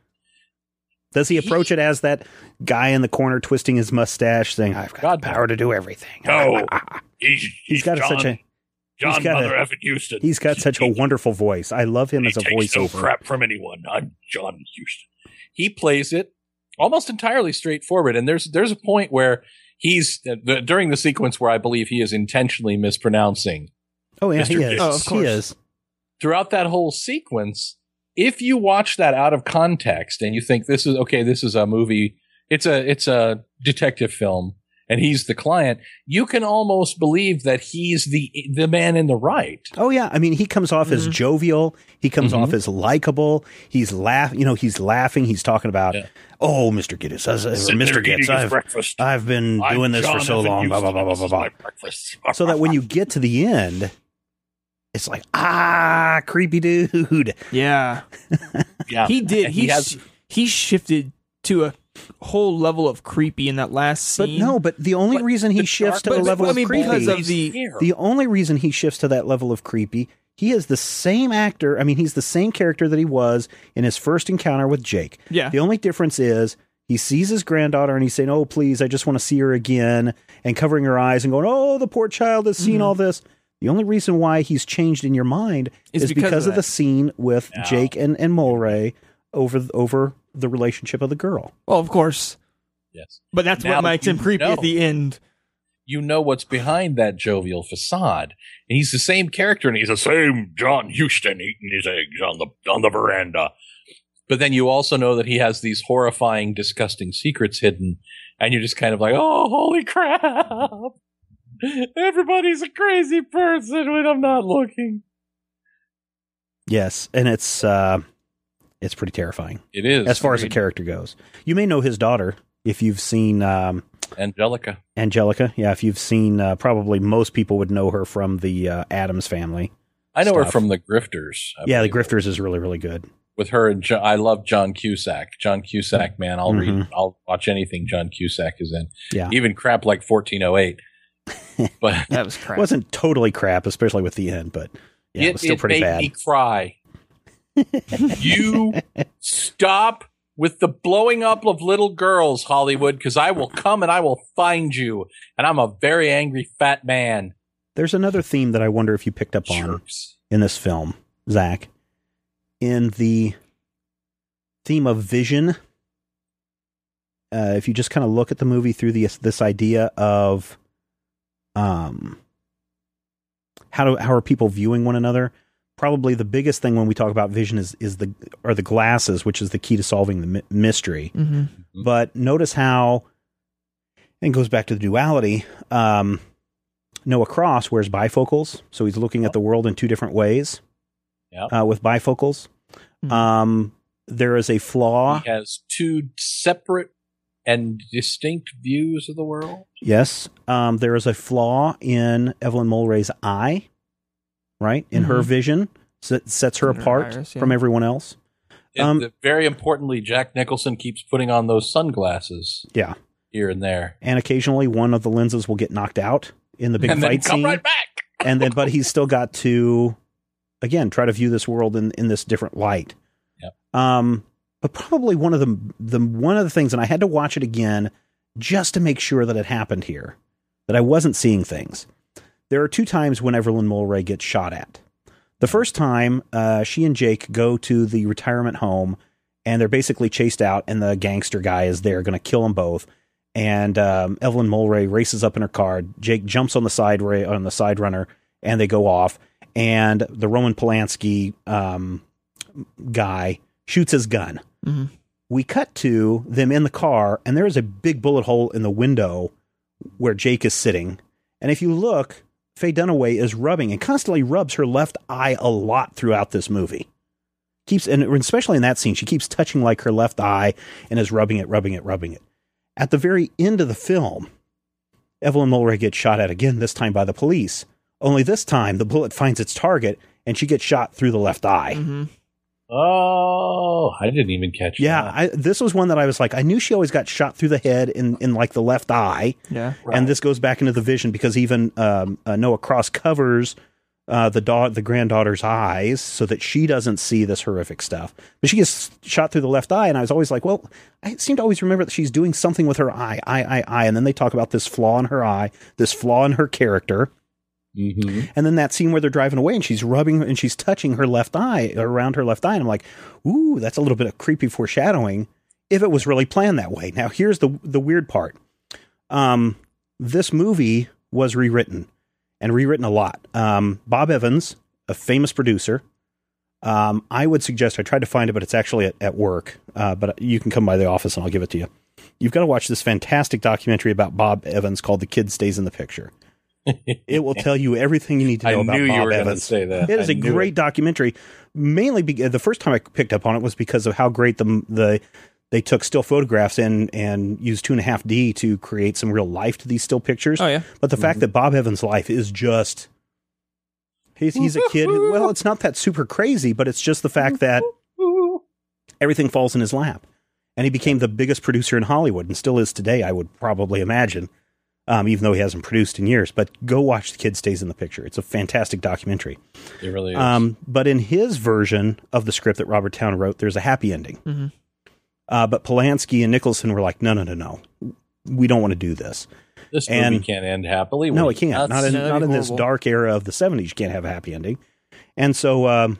Does he approach He- it as that guy in the corner twisting his mustache, saying, "I've got God, the power to do everything"? No. He's, he's got John, such a John got Mother a- Effin Houston. he's got such a wonderful voice. I love him he as a takes no voiceover. crap from anyone. I'm John Houston. He plays it almost entirely straightforward, and there's there's a point where he's uh, the, during the sequence where I believe he is intentionally mispronouncing. Oh yeah, Mister he is. Oh, of He course. is. Throughout that whole sequence, if you watch that out of context and you think this is okay, this is a movie, it's a it's a detective film, and he's the client, you can almost believe that he's the the man in the right. Oh yeah, I mean, he comes off as Mhm. jovial. He comes Mhm. off as likable. He's laugh. You know, he's laughing. He's talking about, Yeah. oh, Mister Gittes, uh, Sitting Mister there eating Gittes, his I've breakfast. I've been I'm doing this John for so Effin long. Blah blah Houston. blah blah This blah is blah. my breakfast. So that when you get to the end, it's like, ah, creepy dude. Yeah, Yeah, he did. And He he has sh- he shifted to a whole level of creepy in that last But scene. no, but the only But reason he the shifts to dark- the but- level I of mean, because creepy, of the- here. the only reason he shifts to that level of creepy, he is the same actor. I mean, he's the same character that he was in his first encounter with Jake. yeah, The only difference is he sees his granddaughter and he's saying, "Oh, please, I just want to see her again," and covering her eyes and going, "Oh, the poor child has seen Mhm. all this." The only reason why he's changed in your mind Is is, because because, of of the that. scene with Yeah. Jake and, and Mulray over over the relationship of the girl. well, of course. yes. But that's Now what makes you him creepy know. at the end. You know what's behind that jovial facade. And he's the same character, and he's He's the same John Houston eating his eggs on the on the veranda. but then you also know that he has these horrifying, disgusting secrets hidden, and you're just kind of like, oh, holy crap. Everybody's a crazy person when I'm not looking. Yes, and it's uh, it's pretty terrifying It is. as far as the Agreed. character goes. You may know his daughter if you've seen um, Angelica. Angelica. Yeah, if you've seen, uh, probably most people would know her from the uh, Addams Family. I know her Stuff. from The Grifters. I Yeah, the believe. Grifters is really really good. With her and jo- I love John Cusack. John Cusack, man, I'll read, Mhm. I'll watch anything John Cusack is in. Yeah. Even crap like fourteen oh eight. But That was crap. It wasn't totally crap, especially with the end, but yeah, it, it, was still it pretty made bad. me cry. You stop with the blowing up of little girls, Hollywood, because I will come and I will find you. And I'm a very angry fat man. There's another theme that I wonder if you picked up on Jerks. in this film, Zach. In the theme of vision, uh, if you just kind of look at the movie through the, this idea of um, how do, how are people viewing one another, probably the biggest thing when we talk about vision is is the are the glasses, which is the key to solving the mi- mystery. Mm-hmm. But notice how, and it goes back to the duality. Um, Noah Cross wears bifocals, so he's looking at the world in two different ways. Yep. Uh, with bifocals. Mm-hmm. Um, there is a flaw. He has two separate and distinct views of the world. Yes. Um, there is a flaw in Evelyn Mulwray's eye, right? In Mm-hmm. her vision, so it sets her In her apart iris, yeah. from everyone else. And Um, the- very importantly, Jack Nicholson keeps putting on those sunglasses Yeah. here and there. And occasionally one of the lenses will get knocked out in the big and then fight come scene. right back. and then, but he's still got to, again, try to view this world in, in this different light. Yep. Um, but probably one of the, the, one of the things, and I had to watch it again just to make sure that it happened here, that I wasn't seeing things. There are two times when Evelyn Mulwray gets shot at. The first time, uh, she and Jake go to the retirement home, and they're basically chased out, and the gangster guy is there, going to kill them both. And um, Evelyn Mulwray races up in her car. Jake jumps on the side ra- on the side runner, and they go off. And the Roman Polanski um, guy shoots his gun. Mm-hmm. We cut to them in the car, and there is a big bullet hole in the window where Jake is sitting. And if you look, Faye Dunaway is rubbing and constantly rubs her left eye a lot throughout this movie. Keeps, and especially in that scene, she keeps touching like her left eye and is rubbing it, rubbing it, rubbing it. At the very end of the film, Evelyn Mulwray gets shot at again, this time by the police. Only this time, the bullet finds its target, and she gets shot through the left eye. Mm-hmm. Oh, I didn't even catch Yeah, that. I, this was one that I was like, I knew she always got shot through the head in, in like the left eye. Yeah. Right. And this goes back into the vision because even um, uh, Noah Cross covers uh, the da- the granddaughter's eyes so that she doesn't see this horrific stuff. But she gets shot through the left eye, and I was always like, well, I seem to always remember that she's doing something with her eye, eye, eye, eye. And then they talk about this flaw in her eye, this flaw in her character. Mm-hmm. And then that scene where they're driving away and she's rubbing and she's touching her left eye, around her left eye. And I'm like, ooh, that's a little bit of creepy foreshadowing if it was really planned that way. Now, here's the the weird part. Um, this movie was rewritten and rewritten a lot. Um, Bob Evans, a famous producer. Um, I would suggest, I tried to find it, but it's actually at, at work. Uh, but you can come by the office and I'll give it to you. You've got to watch this fantastic documentary about Bob Evans called The Kid Stays in the Picture. It will tell you everything you need to know I about knew Bob you were going to Evans. say that. It is I a knew great it. documentary. Mainly, be, the first time I picked up on it was because of how great the the they took still photographs and and used two and a half D to create some real life to these still pictures. Oh, yeah. But the fact that Bob Evans' life is just he's he's a kid. Who, well, it's not that super crazy, but it's just the fact that everything falls in his lap, and he became the biggest producer in Hollywood and still is today. I would probably imagine. Um, even though he hasn't produced in years, but go watch The Kid Stays in the Picture. It's a fantastic documentary. It really is. Um, but in his version of the script that Robert Towne wrote, there's a happy ending. Mm-hmm. Uh, but Polanski and Nicholson were like, no, no, no, no. We don't want to do this. this movie and- can't end happily. No, We're it can't. nuts. Not in, No, that'd not be in this horrible. dark era of the seventies. You can't have a happy ending. And so um,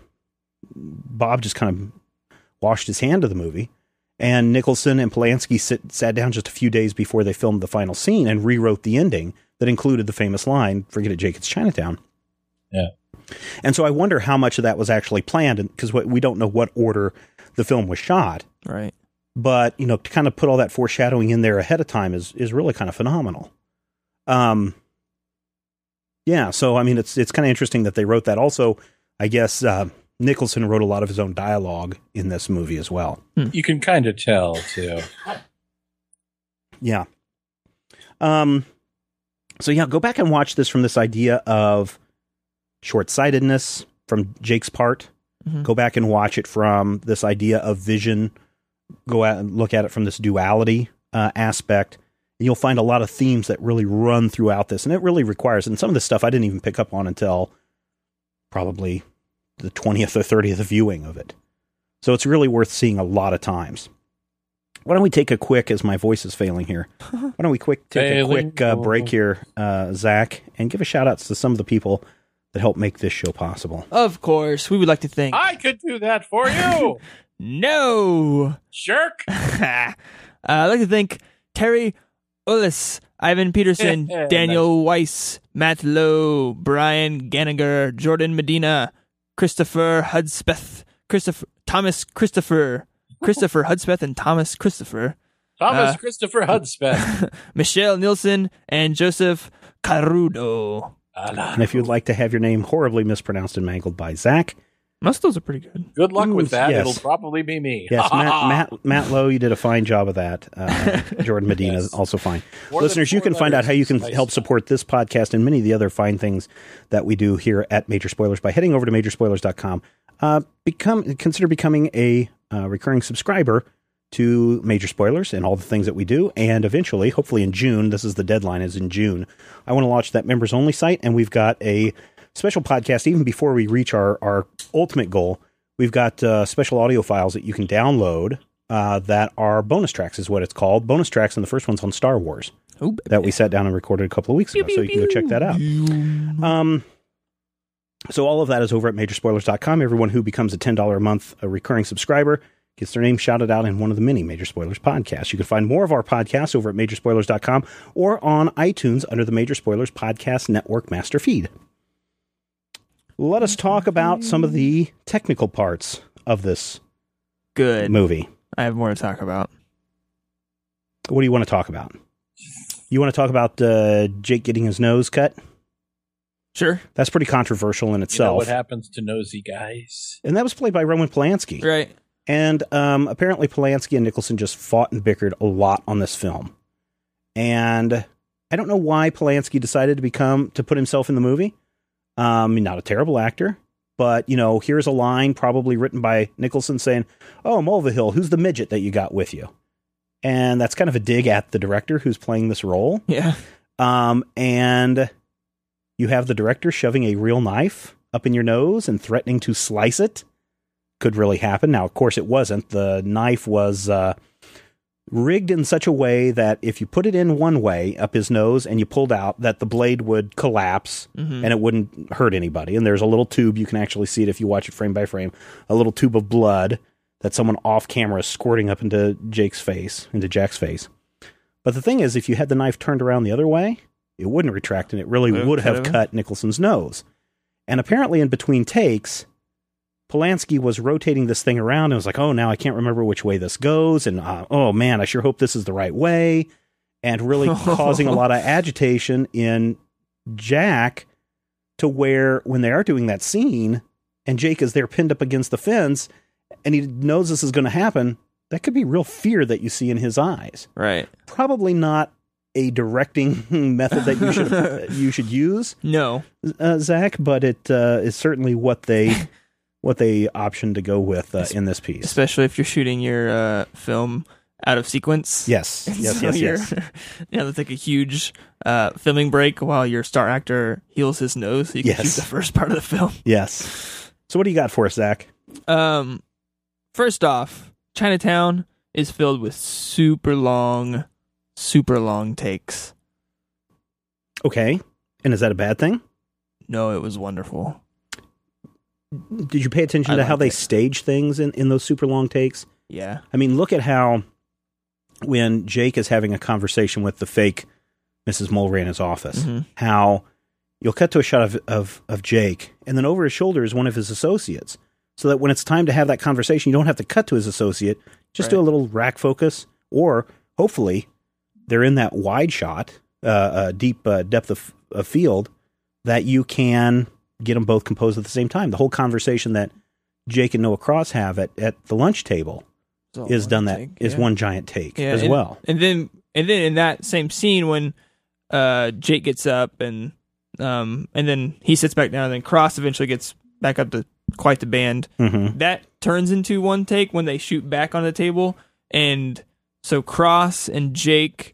Bob just kind of washed his hand of the movie. And Nicholson and Polanski sit, sat down just a few days before they filmed the final scene and rewrote the ending that included the famous line, "Forget it, Jake, it's Chinatown." Yeah. And so I wonder how much of that was actually planned, because we don't know what order the film was shot. Right. But, you know, to kind of put all that foreshadowing in there ahead of time is is really kind of phenomenal. Um, yeah, so, I mean, it's it's kind of interesting that they wrote that. Also, I guess uh, Nicholson wrote a lot of his own dialogue in this movie as well. You can kind of tell, too. Yeah. Um. So, yeah, go back and watch this from this idea of short-sightedness from Jake's part. Mhm. Go back and watch it from this idea of vision. Go out and look at it from this duality uh, aspect. And you'll find a lot of themes that really run throughout this. And it really requires, and some of this stuff I didn't even pick up on until probably the twentieth or thirtieth viewing of it. So it's really worth seeing a lot of times. Why don't we take a quick, as my voice is failing here, why don't we quick take Failing. a quick uh, break here, uh, Zach, and give a shout out to some of the people that help make this show possible. Of course, we would like to thank. I could do that for you, No! jerk. uh, I'd like to thank Terry Ullis, Ivan Peterson, Daniel Weiss, Matt Lowe, Brian Ganniger, Jordan Medina, Christopher Hudspeth, Christopher Thomas Christopher, Christopher Hudspeth, and Thomas Christopher, Thomas Uh, Christopher Hudspeth. Michelle Nielsen, and Joseph Carudo. And if you'd like to have your name horribly mispronounced and mangled by Zach, Most of those are pretty good. Good luck with that. Yes. It'll probably be me. yes, Matt, Matt, Matt Lowe, you did a fine job of that. Uh, Jordan Medina, Yes. also fine. More than Listeners, you four can find out letters how you is can nice help stuff. support this podcast and many of the other fine things that we do here at Major Spoilers by heading over to major spoilers dot com. Uh, become consider becoming a uh, recurring subscriber to Major Spoilers and all the things that we do. And eventually, hopefully in June, this is the deadline, is in June, I want to launch that members only site. And we've got a special podcast even before we reach our, our ultimate goal. We've got uh, special audio files that you can download uh, that are bonus tracks, is what it's called. Bonus tracks, and the first one's on Star Wars Oh, baby. that we sat down and recorded a couple of weeks ago. So you can go check that out. Um, so all of that is over at major spoilers dot com. Everyone who becomes a ten dollars a month a recurring subscriber gets their name shouted out in one of the many Major Spoilers podcasts. You can find more of our podcasts over at major spoilers dot com or on iTunes under the Major Spoilers Podcast Network master feed. Let us talk about some of the technical parts of this Good. movie. I have more to talk about. What do you want to talk about? You want to talk about uh, Jake getting his nose cut? Sure. That's pretty controversial in You know itself. what happens to nosy guys? And that was played by Roman Polanski. Right. And um, apparently Polanski and Nicholson just fought and bickered a lot on this film. And I don't know why Polanski decided to become to put himself in the movie. Um, not a terrible actor, but, you know, here's a line probably written by Nicholson saying, "Oh, Mulvihill, who's the midget that you got with you?" And that's kind of a dig at the director who's playing this role. Yeah. Um, and you have the director shoving a real knife up in your nose and threatening to slice it. Could really happen. Now, of course, it wasn't. The knife was uh, rigged in such a way that if you put it in one way up his nose and you pulled out, that the blade would collapse Mhm. and it wouldn't hurt anybody. And there's a little tube. You can actually see it if you watch it frame by frame. A little tube of blood that someone off camera is squirting up into Jake's face, into Jack's face. But the thing is, if you had the knife turned around the other way, it wouldn't retract and it really Would would cut have him. cut Nicholson's nose. And apparently in between takes, Polanski was rotating this thing around and was like, "Oh, now I can't remember which way this goes. And, uh, oh man, I sure hope this is the right way." And really causing a lot of agitation in Jack, to where when they are doing that scene and Jake is there pinned up against the fence and he knows this is going to happen, that could be real fear that you see in his eyes. Right. Probably not a directing method that you should you should use, No. uh, Zach, but it uh, is certainly what they what they optioned to go with uh, in this piece. Especially if you're shooting your uh, film out of sequence. Yes, yes, So yes, you're- yes. You have to take a huge uh, filming break while your star actor heals his nose so you can Yes. shoot the first part of the film. Yes. So what do you got for us, Zach? Um, first off, Chinatown is filled with super long, super long takes. Okay. And is that a bad thing? No, it was wonderful. Did you pay attention I to how liked they it. stage things in, in those super long takes? Yeah. I mean, look at how when Jake is having a conversation with the fake Missus Mulray in his office, Mhm. how you'll cut to a shot of, of, of Jake, and then over his shoulder is one of his associates. So that when it's time to have that conversation, you don't have to cut to his associate. Just do Right. a little rack focus, or hopefully they're in that wide shot, uh, uh, deep uh, depth of, of field, that you can get them both composed at the same time. The whole conversation that Jake and Noah Cross have at, at the lunch table It's all is one done that take, is yeah. one giant take Yeah, as and, well. And then and then in that same scene when uh, Jake gets up and um and then he sits back down and then Cross eventually gets back up to quite the band. Mm-hmm. That turns into one take when they shoot back on the table, and so Cross and Jake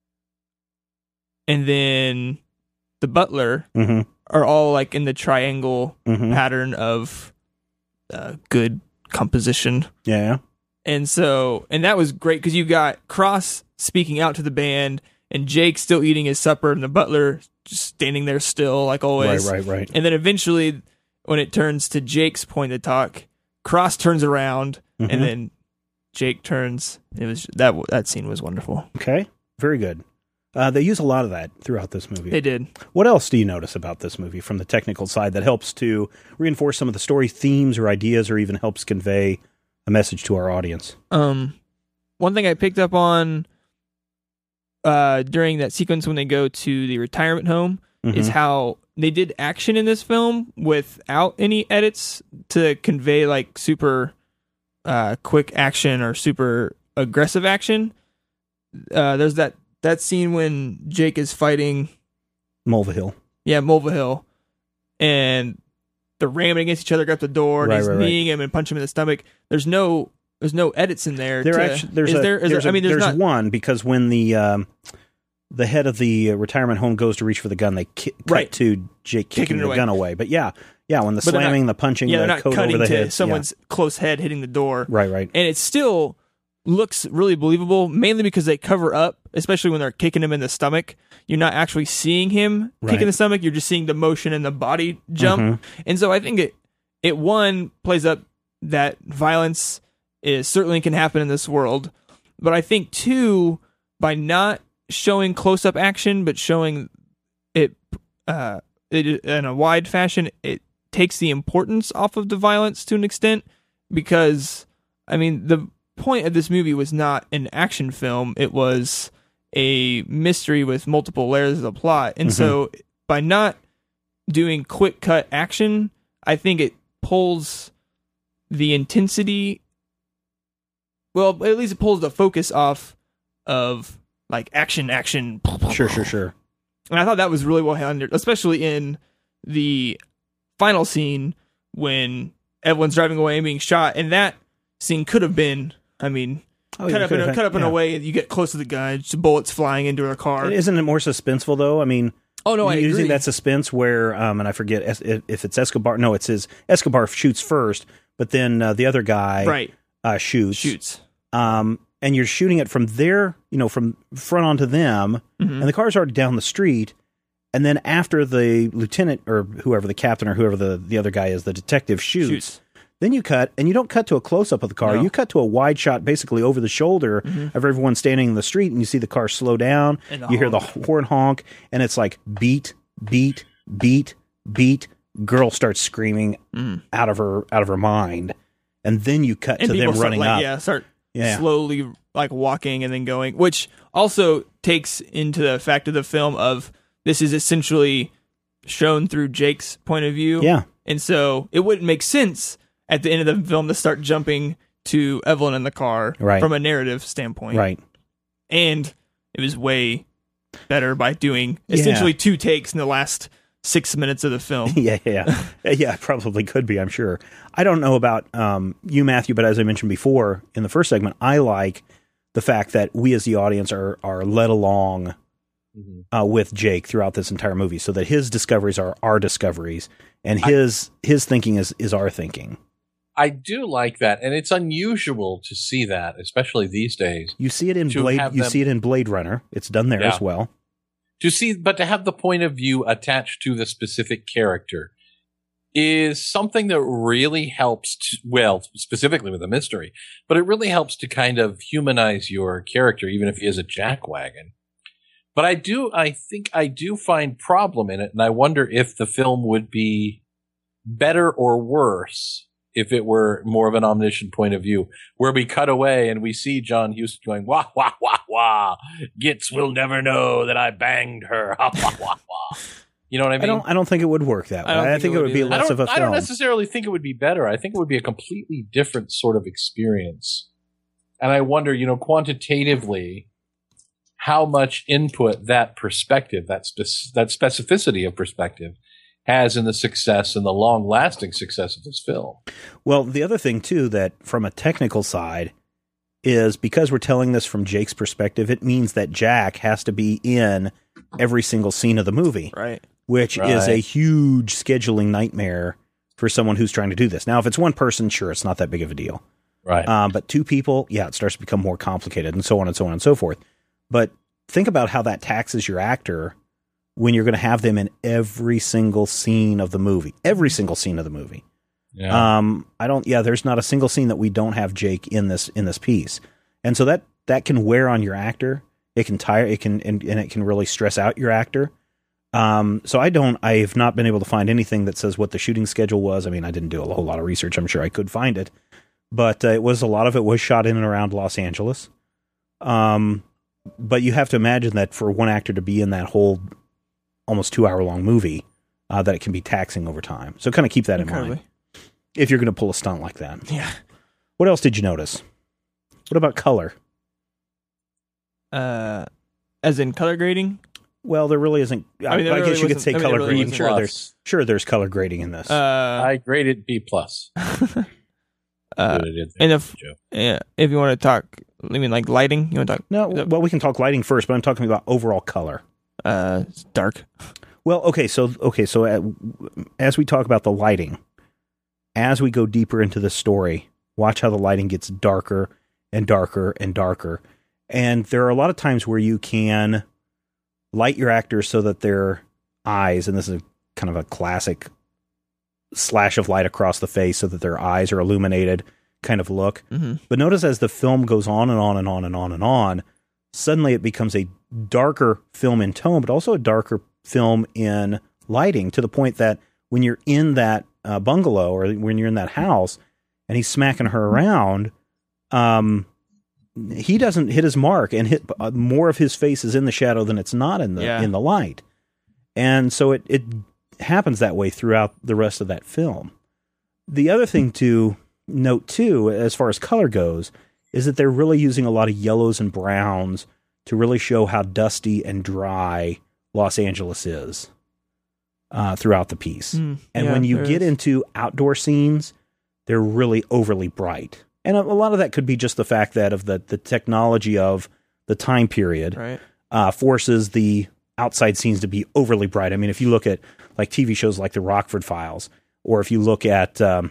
and then the butler Mm-hmm. are all like in the triangle Mm-hmm. pattern of uh, good composition. Yeah. And so, and that was great because you got Cross speaking out to the band and Jake still eating his supper and the butler just standing there still, like always. Right, right, right. And then eventually, when it turns to Jake's point to talk, Cross turns around Mhm. and then Jake turns. It was that that scene was wonderful. Okay. Very good. Uh, they use a lot of that throughout this movie. They did. What else do you notice about this movie from the technical side that helps to reinforce some of the story themes or ideas, or even helps convey a message to our audience? Um, one thing I picked up on uh, during that sequence when they go to the retirement home mm-hmm. is how they did action in this film without any edits to convey like super uh, quick action or super aggressive action. Uh, there's that. That scene when Jake is fighting Mulvihill. Yeah, Mulvihill. And they're ramming against each other up the door and right, he's right, kneeing right. him and punching him in the stomach. There's no there's no edits in there. There to, actually, there's is a, there, is there's there, a, I mean, there's, there's not, one because when the um, the head of the retirement home goes to reach for the gun, they ki- cut right. to Jake kicking, Kicking it the away. gun away. But yeah, yeah, when the But they're slamming, not- the punching, yeah, they're the not coat cutting over the to head. someone's yeah. close head hitting the door. Right, right. And it still looks really believable, mainly because they cover up, especially when they're kicking him in the stomach. You're not actually seeing him Right. kick in the stomach. You're just seeing the motion and the body jump. Mm-hmm. And so I think it, it one, plays up that violence is certainly can happen in this world. But I think, two, by not showing close-up action, but showing it, uh, it in a wide fashion, it takes the importance off of the violence to an extent. Because, I mean, the point of this movie was not an action film. It was a mystery with multiple layers of the plot. And mm-hmm. so by not doing quick cut action, I think it pulls the intensity. Well, at least it pulls the focus off of like action, action. Sure, sure, sure. And I thought that was really well handled, especially in the final scene when Evelyn's driving away and being shot. And that scene could have been, I mean, oh, cut, yeah, up in a, been, cut up in yeah. a way you get close to the gun, just bullets flying into her car. Isn't it more suspenseful though? I mean, oh no, I using agree. that suspense where, um, and I forget if it's Escobar. No, it's his Escobar shoots first, but then uh, the other guy right. uh, shoots. Shoots. Um, and you're shooting it from their, you know, from front onto them, mm-hmm. and the car's already down the street. And then after the lieutenant or whoever the captain or whoever the, the other guy is, the detective shoots, shoots. Then you cut, and you don't cut to a close-up of the car. No. You cut to a wide shot basically over the shoulder mm-hmm. of everyone standing in the street, and you see the car slow down. And the you hear the honk. horn honk, and it's like beat, beat, beat, beat. Girl starts screaming mm. out of her out of her mind. And then you cut and to them start, running like, up. Yeah, start Yeah. slowly like walking and then going, which also takes into the fact of the film of this is essentially shown through Jake's point of view. Yeah. And so it wouldn't make sense at the end of the film to start jumping to Evelyn in the car Right. from a narrative standpoint. Right. And it was way better by doing Yeah. essentially two takes in the last six minutes of the film. yeah, yeah, yeah. Probably could be. I'm sure. I don't know about um, you, Matthew, but as I mentioned before in the first segment, I like the fact that we as the audience are are led along mm-hmm. uh, with Jake throughout this entire movie, so that his discoveries are our discoveries, and his I, his thinking is is our thinking. I do like that, and it's unusual to see that, especially these days. You see it in to Blade. have You them- see it in Blade Runner. It's done there Yeah. as well. To see, but to have the point of view attached to the specific character is something that really helps to, well, specifically with a mystery, but it really helps to kind of humanize your character, even if he is a jackwagon. But I do, I think I do find problem in it, and I wonder if the film would be better or worse if it were more of an omniscient point of view, where we cut away and we see John Huston going, wah, wah, wah, wah, Gitz will never know that I banged her, ha, wah, wah, wah. You know what I mean? I don't. I don't think it would work that way. I don't I, think think it it would would be either. I less don't, of a I film. don't necessarily think it would be better. I think it would be a completely different sort of experience. And I wonder, you know, quantitatively, how much input that perspective, that spec- that specificity of perspective, has in the success and the long-lasting success of this film. Well, the other thing, too, that from a technical side is because we're telling this from Jake's perspective, it means that Jack has to be in every single scene of the movie, Right. which Right. is a huge scheduling nightmare for someone who's trying to do this. Now, if it's one person, sure, it's not that big of a deal. Right. Um, but two people, yeah, it starts to become more complicated and so on and so on and so forth. But think about how that taxes your actor when you're going to have them in every single scene of the movie, every single scene of the movie. Yeah. Um, I don't, yeah, there's not a single scene that we don't have Jake in this, in this piece. And so that, that can wear on your actor. It can tire. It can and, and it can really stress out your actor. Um, so I don't. I have not been able to find anything that says what the shooting schedule was. I mean, I didn't do a whole lot of research. I'm sure I could find it, but uh, it was a lot of it was shot in and around Los Angeles. Um, but you have to imagine that for one actor to be in that whole almost two hour long movie, uh, that it can be taxing over time. So kind of keep that in Incredibly. mind if you're going to pull a stunt like that. Yeah. What else did you notice? What about color? Uh, as in color grading? Well, there really isn't. I, I mean, there I really guess you could wasn't- say I mean, color there really grading. wasn't Sure, plus. there's sure there's color grading in this. Uh, I graded B plus. uh, Put it in there, and if Joe. yeah, if you want to talk, I mean, like lighting, you want to talk? no, the- well, we can talk lighting first, but I'm talking about overall color. Uh, it's dark. Well, okay, so okay, so at, as we talk about the lighting, as we go deeper into the story, watch how the lighting gets darker and darker and darker, and there are a lot of times where you can light your actors so that their eyes, and this is a, kind of a classic slash of light across the face, so that their eyes are illuminated, kind of look. Mm-hmm. But notice as the film goes on and on and on and on and on, suddenly it becomes a darker film in tone, but also a darker film in lighting, to the point that when you're in that uh, bungalow or when you're in that house and he's smacking her around, um, he doesn't hit his mark, and hit uh, more of his face is in the shadow than it's not in the Yeah. in the light. And so it, it happens that way throughout the rest of that film. The other thing to note too, as far as color goes, is that they're really using a lot of yellows and browns to really show how dusty and dry Los Angeles is uh, throughout the piece. Mm, And yeah, when you there get is. into outdoor scenes, they're really overly bright. And a, a lot of that could be just the fact that of the, the technology of the time period Right. uh, forces the outside scenes to be overly bright. I mean, if you look at like T V shows like The Rockford Files, or if you look at um,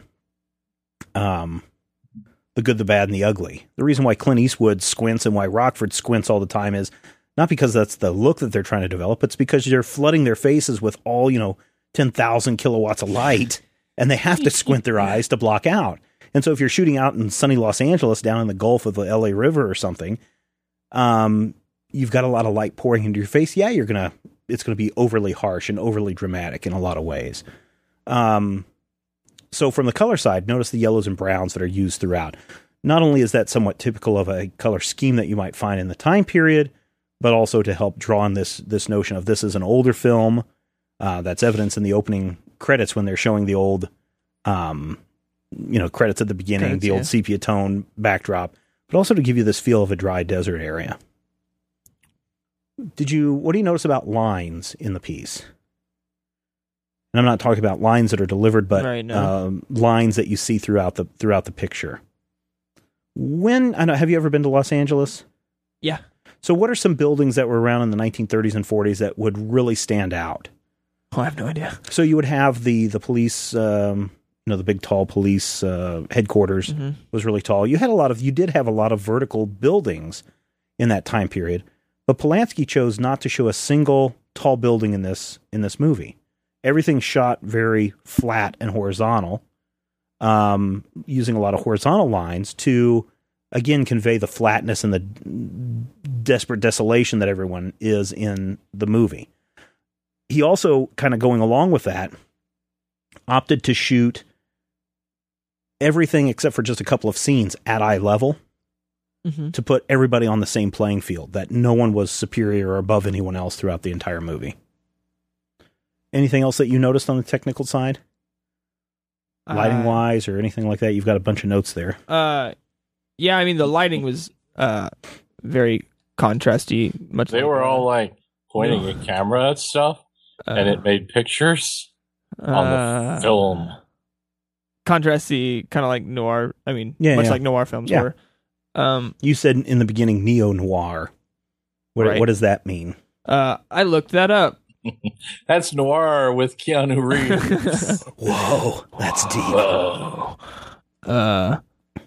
um, The Good, the Bad, and the Ugly, the reason why Clint Eastwood squints and why Rockford squints all the time is not because that's the look that they're trying to develop. It's because they're flooding their faces with all, you know, ten thousand kilowatts of light, and they have to squint their eyes to block out. And so if you're shooting out in sunny Los Angeles down in the Gulf of the L A River or something, um, you've got a lot of light pouring into your face. Yeah, you're going to, it's going to be overly harsh and overly dramatic in a lot of ways. Um, so from the color side, notice the yellows and browns that are used throughout. Not only is that somewhat typical of a color scheme that you might find in the time period, but also to help draw on this, this notion of this is an older film. Uh, that's evidence in the opening credits when they're showing the old, um, you know, credits at the beginning, Credits, the old yeah. sepia tone backdrop, but also to give you this feel of a dry desert area. Did you, what do you notice about lines in the piece? And I'm not talking about lines that are delivered, but Right, no. um, lines that you see throughout the, throughout the picture. When, I know, have you ever been to Los Angeles? Yeah. So what are some buildings that were around in the nineteen thirties and forties that would really stand out? Oh, I have no idea. So you would have the, the police, um, you know, the big tall police uh, headquarters Mm-hmm. was really tall. You had a lot of, you did have a lot of vertical buildings in that time period, but Polanski chose not to show a single tall building in this, in this movie. Everything shot very flat and horizontal, um, using a lot of horizontal lines to, again, convey the flatness and the desperate desolation that everyone is in the movie. He also, kind of going along with that, opted to shoot everything except for just a couple of scenes at eye level Mm-hmm. to put everybody on the same playing field, that no one was superior or above anyone else throughout the entire movie. Anything else that you noticed on the technical side? Lighting Uh, wise or anything like that? You've got a bunch of notes there. Uh, yeah, I mean, the lighting was uh very contrasty. Much They like, were uh, all like pointing a camera at stuff, and uh, it made pictures on uh, the film. contrasty, kind of like noir. I mean, Yeah, much yeah. like noir films Yeah. were. Um, You said in the beginning neo-noir. What, Right. what does that mean? uh, I looked that up. That's noir with Keanu Reeves. Whoa, that's deep. Whoa. Uh,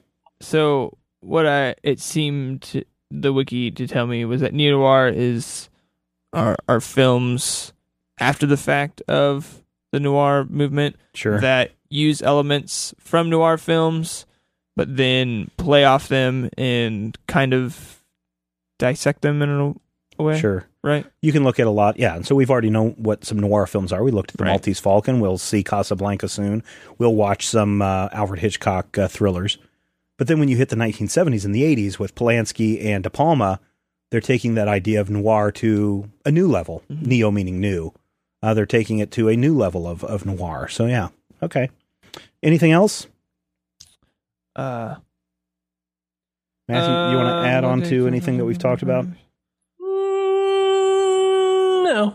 so what I it seemed to, the wiki to tell me was that neo noir is are are films after the fact of the noir movement Sure. that use elements from noir films, but then play off them and kind of dissect them in a away. Sure. Right. You can look at a lot. Yeah. And so we've already know what some noir films are. We looked at The Right. Maltese Falcon. We'll see Casablanca soon. We'll watch some uh, Alfred Hitchcock uh, thrillers. But then when you hit the nineteen seventies and the eighties with Polanski and De Palma, they're taking that idea of noir to a new level. Mm-hmm. Neo meaning new. Uh, they're taking it to a new level of, of noir. So, yeah. Okay. Anything else? Uh, Matthew, you want uh, to add on okay. to anything that we've talked about? Mm, no.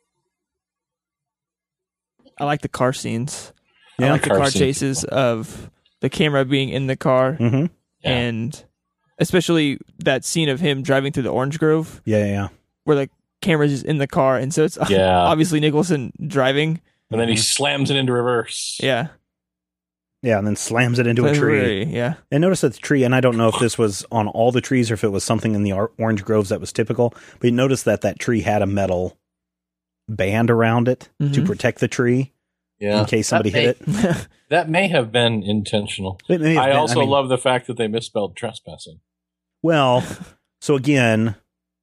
I like the car scenes. Yeah. I like the Car car scenes. chases of the camera being in the car, Mm-hmm. Yeah. and especially that scene of him driving through the orange grove Yeah, yeah, yeah. where the camera's just in the car, and so it's Yeah. obviously Nicholson driving. And then he slams it into reverse. Yeah. Yeah, and then slams it into a tree. Yeah. And notice that the tree, and I don't know if this was on all the trees or if it was something in the or- orange groves that was typical, but you notice that that tree had a metal band around it to Mhm. protect the tree Yeah. in case somebody that hit may, it. That may have been intentional. It may have I been- also mean, love the fact that they misspelled trespassing. Well, so again,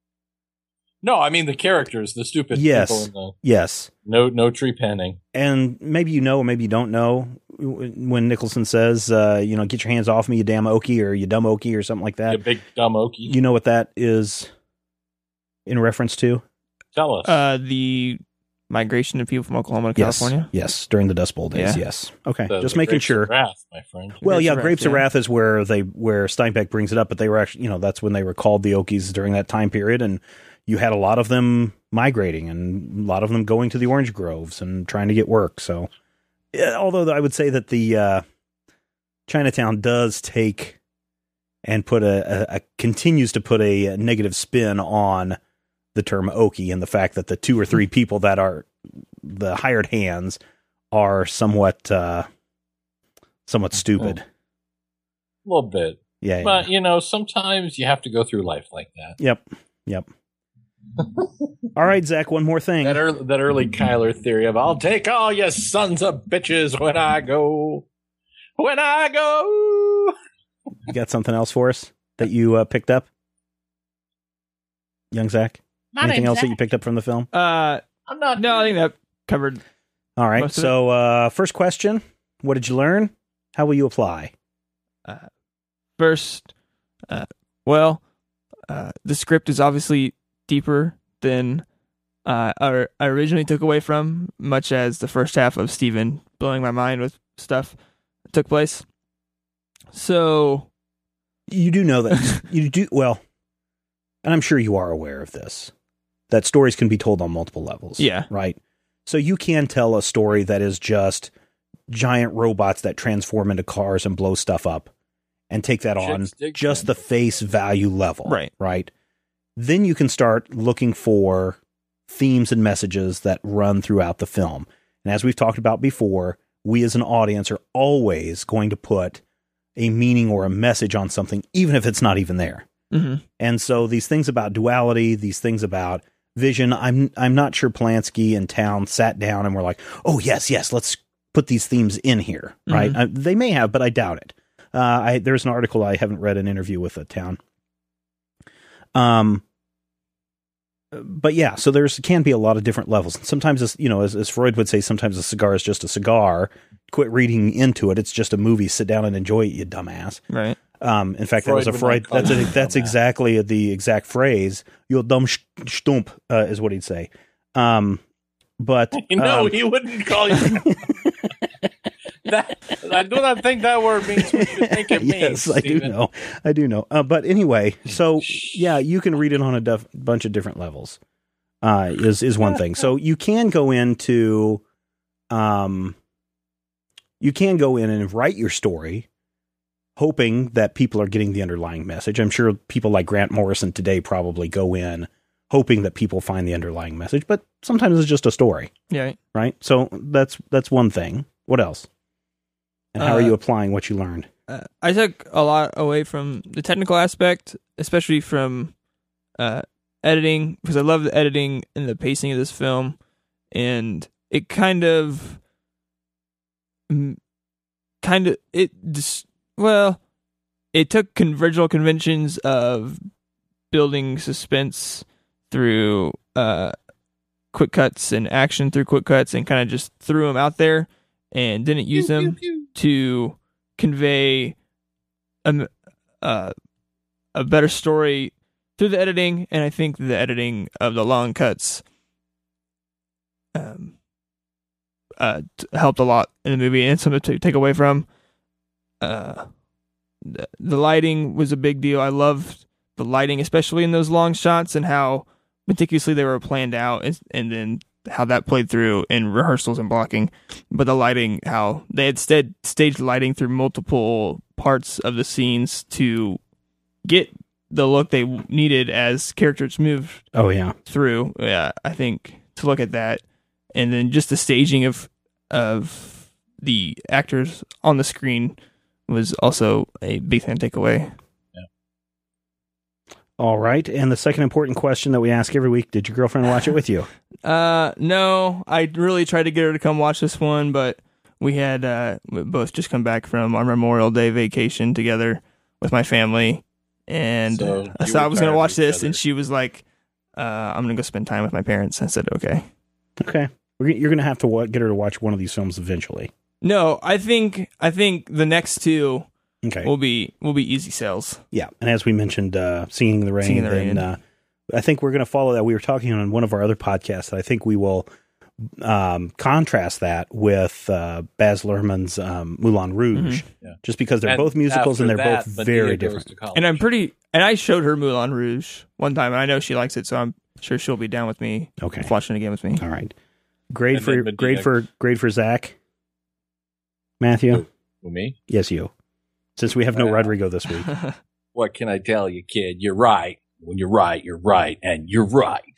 No, I mean the characters, the stupid Yes. people in the yes. no no tree panning. And maybe you know or maybe you don't know when Nicholson says, uh, you know, get your hands off me, you damn Okie, or you dumb Okie, or something like that. You big dumb Okie. You know what that is in reference to? Tell us. Uh, the migration of people from Oklahoma to Yes. California. Yes, during the Dust Bowl days. Yeah. Yes. Okay, The- just the making Grapes of sure. Wrath, my friend. Well, Grapes yeah, of Wrath, Grapes of yeah. Wrath is where they where Steinbeck brings it up, but they were actually, you know, that's when they were called the Okies during that time period, and you had a lot of them migrating and a lot of them going to the orange groves and trying to get work. So, yeah, although I would say that the uh, Chinatown does take and put a, a, a continues to put a negative spin on the term Okie and the fact that the two or three people that are the hired hands are somewhat uh, somewhat stupid. A little bit. Yeah, But, yeah. you know, sometimes you have to go through life like that. Yep. Yep. All right, Zach, one more thing. That, early, that early Kyler theory of I'll take all you sons of bitches when I go. When I go. You got something else for us that you uh, picked up? Young Zach? My Anything name's else that Zach. you picked up from the film? Uh, I'm not. no, I think that covered. All right, Most of so uh, first question. What did you learn? How will you apply? Uh, first, uh, well, uh, the script is obviously deeper than uh, I, I originally took away from, much as the first half of Steven blowing my mind with stuff took place. So, You do know that you do well, and I'm sure you are aware of this, that stories can be told on multiple levels. Yeah. Right. So you can tell a story that is just giant robots that transform into cars and blow stuff up and take that on Chicks dig just them. the face value level. Right. Right. Then you can start looking for themes and messages that run throughout the film. And as we've talked about before, we as an audience are always going to put a meaning or a message on something, even if it's not even there. mhm. And so these things about duality, these things about vision, I'm I'm not sure Polanski and Town sat down and were like, oh, yes, yes, let's put these themes in here, right? Uh, they may have, but I doubt it. Uh, I, there's an article, I haven't read an interview with a Town. Um, but yeah, so there's can be a lot of different levels. And sometimes, it's, you know, as, as Freud would say, sometimes a cigar is just a cigar. Quit reading into it. It's just a movie. Sit down and enjoy it, you dumbass. Right. Um, in fact, Freud that was a would Freud. not call That's you a, that's dumbass. exactly the exact phrase. You dumb sh- stump uh, is what he'd say. Um, but No, um, he wouldn't call you. that, I do not think that word means what you think it means. yes, I do Stephen. know. I do know. Uh, but anyway, so yeah, you can read it on a def- bunch of different levels. Uh, is is one thing. So you can go into, um, you can go in and write your story, hoping that people are getting the underlying message. I'm sure people like Grant Morrison today probably go in hoping that people find the underlying message, but sometimes it's just a story, Yeah. right? So that's that's one thing. What else? And how are Uh, you applying what you learned? Uh, I took a lot away from the technical aspect, especially from uh, editing, because I love the editing and the pacing of this film, and it kind of, mm, kind of it just well, it took convergent conventions of building suspense through uh, quick cuts and action through quick cuts and kind of just threw them out there and didn't use pew, them pew, pew. to convey a, uh, a better story through the editing. And I think the editing of the long cuts um, uh, t- helped a lot in the movie and something to take away from. Uh, the, the lighting was a big deal. I loved the lighting, especially in those long shots, and how meticulously they were planned out, and, and then how that played through in rehearsals and blocking. But the lighting, how they had st- staged lighting through multiple parts of the scenes to get the look they needed as characters moved. Oh yeah, through. Yeah, I think to look at that, and then just the staging of of the actors on the screen was also a big thing to take away. All right. And the second important question that we ask every week, did your girlfriend watch it with you? Uh, no, I really tried to get her to come watch this one, but we had uh, we both just come back from our Memorial Day vacation together with my family. And so I said I was going to watch this, other. and she was like, uh, I'm going to go spend time with my parents. I said, okay. Okay. You're going to have to w- get her to watch one of these films eventually. No, I think I think the next two okay. will be will be easy sales. Yeah, and as we mentioned, uh, Singing in the Rain, Singing in the Rain. And, uh, I think we're going to follow that. We were talking on one of our other podcasts. I think we will um, contrast that with uh, Baz Luhrmann's um, Moulin Rouge, mm-hmm. yeah. just because they're and both musicals and they're that, both very different. And I'm pretty, and I showed her Moulin Rouge one time, and I know she likes it, so I'm sure she'll be down with me. Okay, watching it again with me. All right, grade and for grade for grade for Zach. Matthew? Who, who, me? Yes, you. Since we have no uh, Rodrigo this week. What can I tell you, kid? You're right. When you're right, you're right, and you're right.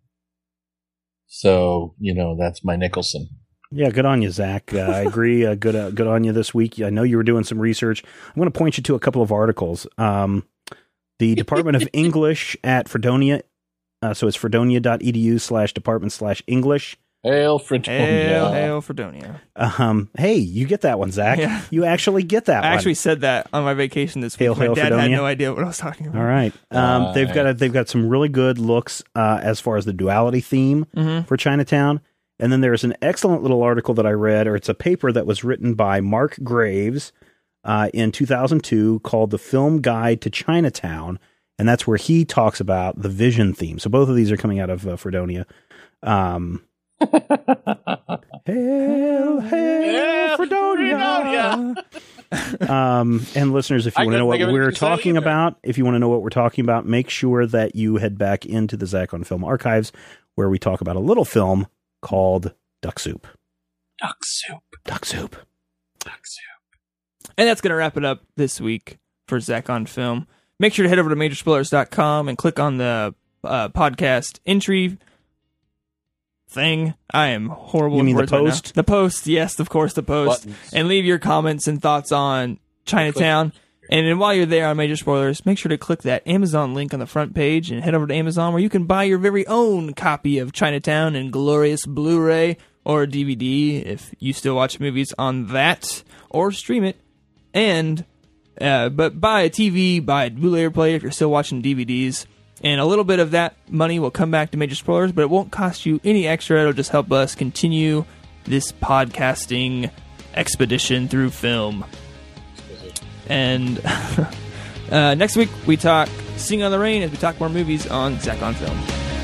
So, you know, that's my Nicholson. Yeah, good on you, Zach. Uh, I agree. Uh, good uh, good on you this week. I know you were doing some research. I'm going to point you to a couple of articles. Um, the Department of English at Fredonia, uh, so it's fredonia.edu slash department slash English. Hail Fredonia. Hail, hail Fredonia. Um, hey, you get that one, Zach. Yeah. You actually get that I one. I actually said that on my vacation this week. Hail, my hail dad Fredonia. had no idea what I was talking about. All right. Um, uh, they've got a, they've got some really good looks uh, as far as the duality theme mm-hmm. for Chinatown. And then there's an excellent little article that I read, or it's a paper that was written by Mark Graves uh, in two thousand two called The Film Guide to Chinatown. And that's where he talks about the vision theme. So both of these are coming out of uh, Fredonia. Um, hail, hail, yeah, Fredonia. um, and listeners, if you want to know what we're talking about, if you want to know what we're talking about, make sure that you head back into the Zach on Film archives, where we talk about a little film called Duck Soup. Duck Soup. Duck Soup. Duck Soup. And that's going to wrap it up this week for Zach on Film. Make sure to head over to major spoilers dot com and click on the uh, podcast entry thing. I am horrible. You mean with the words post? Right now. The post, yes, of course, the post. Buttons. And leave your comments and thoughts on Chinatown. And then while you're there on Major Spoilers, make sure to click that Amazon link on the front page and head over to Amazon, where you can buy your very own copy of Chinatown in glorious Blu-ray or D V D if you still watch movies on that, or stream it. And uh, but buy a T V, buy a Blu-ray player if you're still watching D V Ds. And a little bit of that money will come back to Major Spoilers, but it won't cost you any extra. It'll just help us continue this podcasting expedition through film. And uh, next week, we talk Sing on the Rain as we talk more movies on Zach on Film.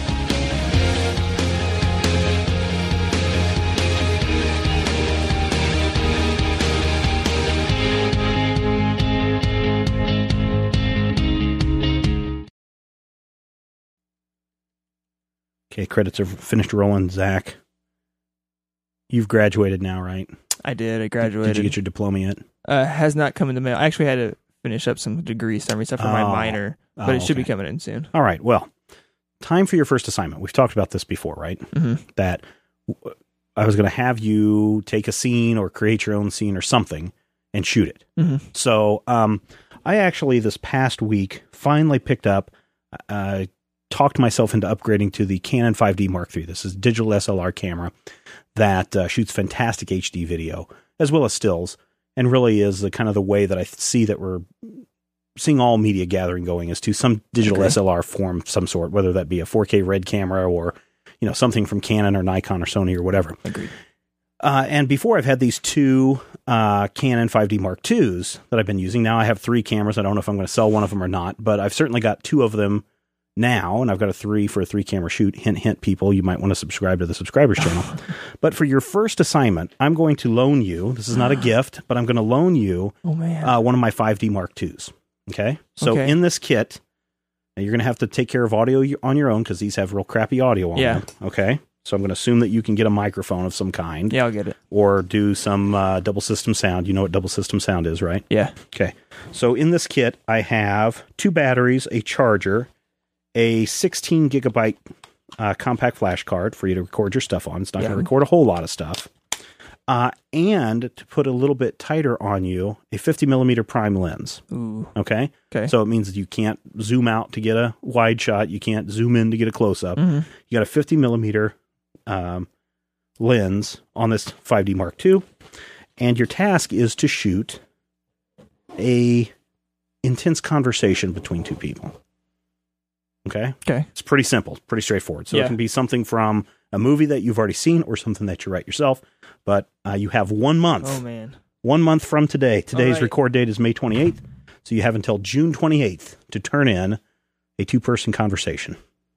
Okay, credits are finished rolling. Zach, you've graduated now, right? I did. I graduated. Did you get your diploma yet? Uh, has not come in the mail. I actually had to finish up some degree summary stuff for oh. my minor, but oh, it should okay. be coming in soon. All right. Well, time for your first assignment. We've talked about this before, right? Mm-hmm. That w- I was going to have you take a scene or create your own scene or something and shoot it. Mm-hmm. So um, I actually, this past week, finally picked up, uh, talked myself into upgrading to the Canon five D Mark three. This is a digital S L R camera that uh, shoots fantastic H D video as well as stills, and really is the kind of the way that I see that we're seeing all media gathering going is to some digital Okay. S L R form of some sort, whether that be a four K RED camera or, you know, something from Canon or Nikon or Sony or whatever. Agreed. Uh, and before I've had these two uh, Canon five D Mark twos that I've been using. Now I have three cameras. I don't know if I'm going to sell one of them or not, but I've certainly got two of them now, and I've got a three for a three camera shoot. Hint, hint, people, you might want to subscribe to the subscribers channel. But for your first assignment, I'm going to loan you, this is not a gift, but I'm going to loan you Oh, man. uh, one of my five D Mark twos. Okay. So Okay. in this kit, now you're going to have to take care of audio y- on your own because these have real crappy audio on Yeah. them. Okay. So I'm going to assume that you can get a microphone of some kind yeah, I'll get it. or do some uh, double system sound. You know what double system sound is, right? Yeah. Okay. So in this kit, I have two batteries, a charger, a sixteen gigabyte uh, compact flash card for you to record your stuff on. It's not Yeah. going to record a whole lot of stuff. Uh, and to put a little bit tighter on you, a fifty millimeter prime lens. Ooh. Okay. Okay. So it means that you can't zoom out to get a wide shot. You can't zoom in to get a close up. Mhm. You got a fifty millimeter um, lens on this five D Mark two, and your task is to shoot a intense conversation between two people. Okay, Okay. it's pretty simple, pretty straightforward. So Yeah. it can be something from a movie that you've already seen or something that you write yourself. But uh, you have one month. Oh, man. One month from today. Today's right. record date is May twenty-eighth. So you have until June twenty-eighth to turn in a two-person conversation.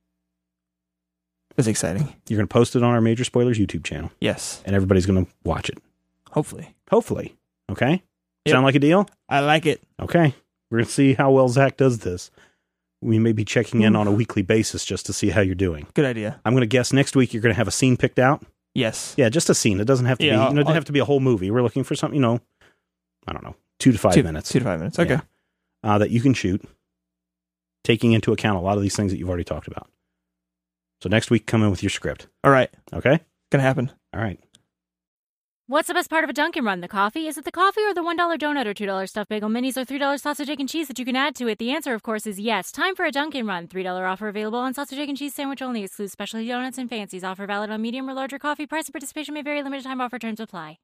That's exciting. You're going to post it on our Major Spoilers YouTube channel, Yes. and everybody's going to watch it. Hopefully. Hopefully. Okay? Yep. Sound like a deal? I like it. Okay. We're going to see how well Zach does this. We may be checking in on a weekly basis just to see how you're doing. Good idea. I'm going to guess next week you're going to have a scene picked out. Yes. Yeah, just a scene. It doesn't have to Yeah, be, you I'll- know, it doesn't I'll- have to be a whole movie. We're looking for something, you know, I don't know, two to five two, minutes. Two to five minutes. Okay. Yeah. Uh, that you can shoot, taking into account a lot of these things that you've already talked about. So next week, come in with your script. All right. Okay? Gonna happen. All right. What's the best part of a Dunkin' Run? The coffee? Is it the coffee or the one dollar donut or two dollar stuffed bagel minis or three dollar sausage, egg, and cheese that you can add to it? The answer, of course, is yes. Time for a Dunkin' Run. three dollar offer available on sausage, egg, and cheese sandwich only. Excludes specialty donuts and fancies. Offer valid on medium or larger coffee. Price and participation may vary. Limited time offer terms apply.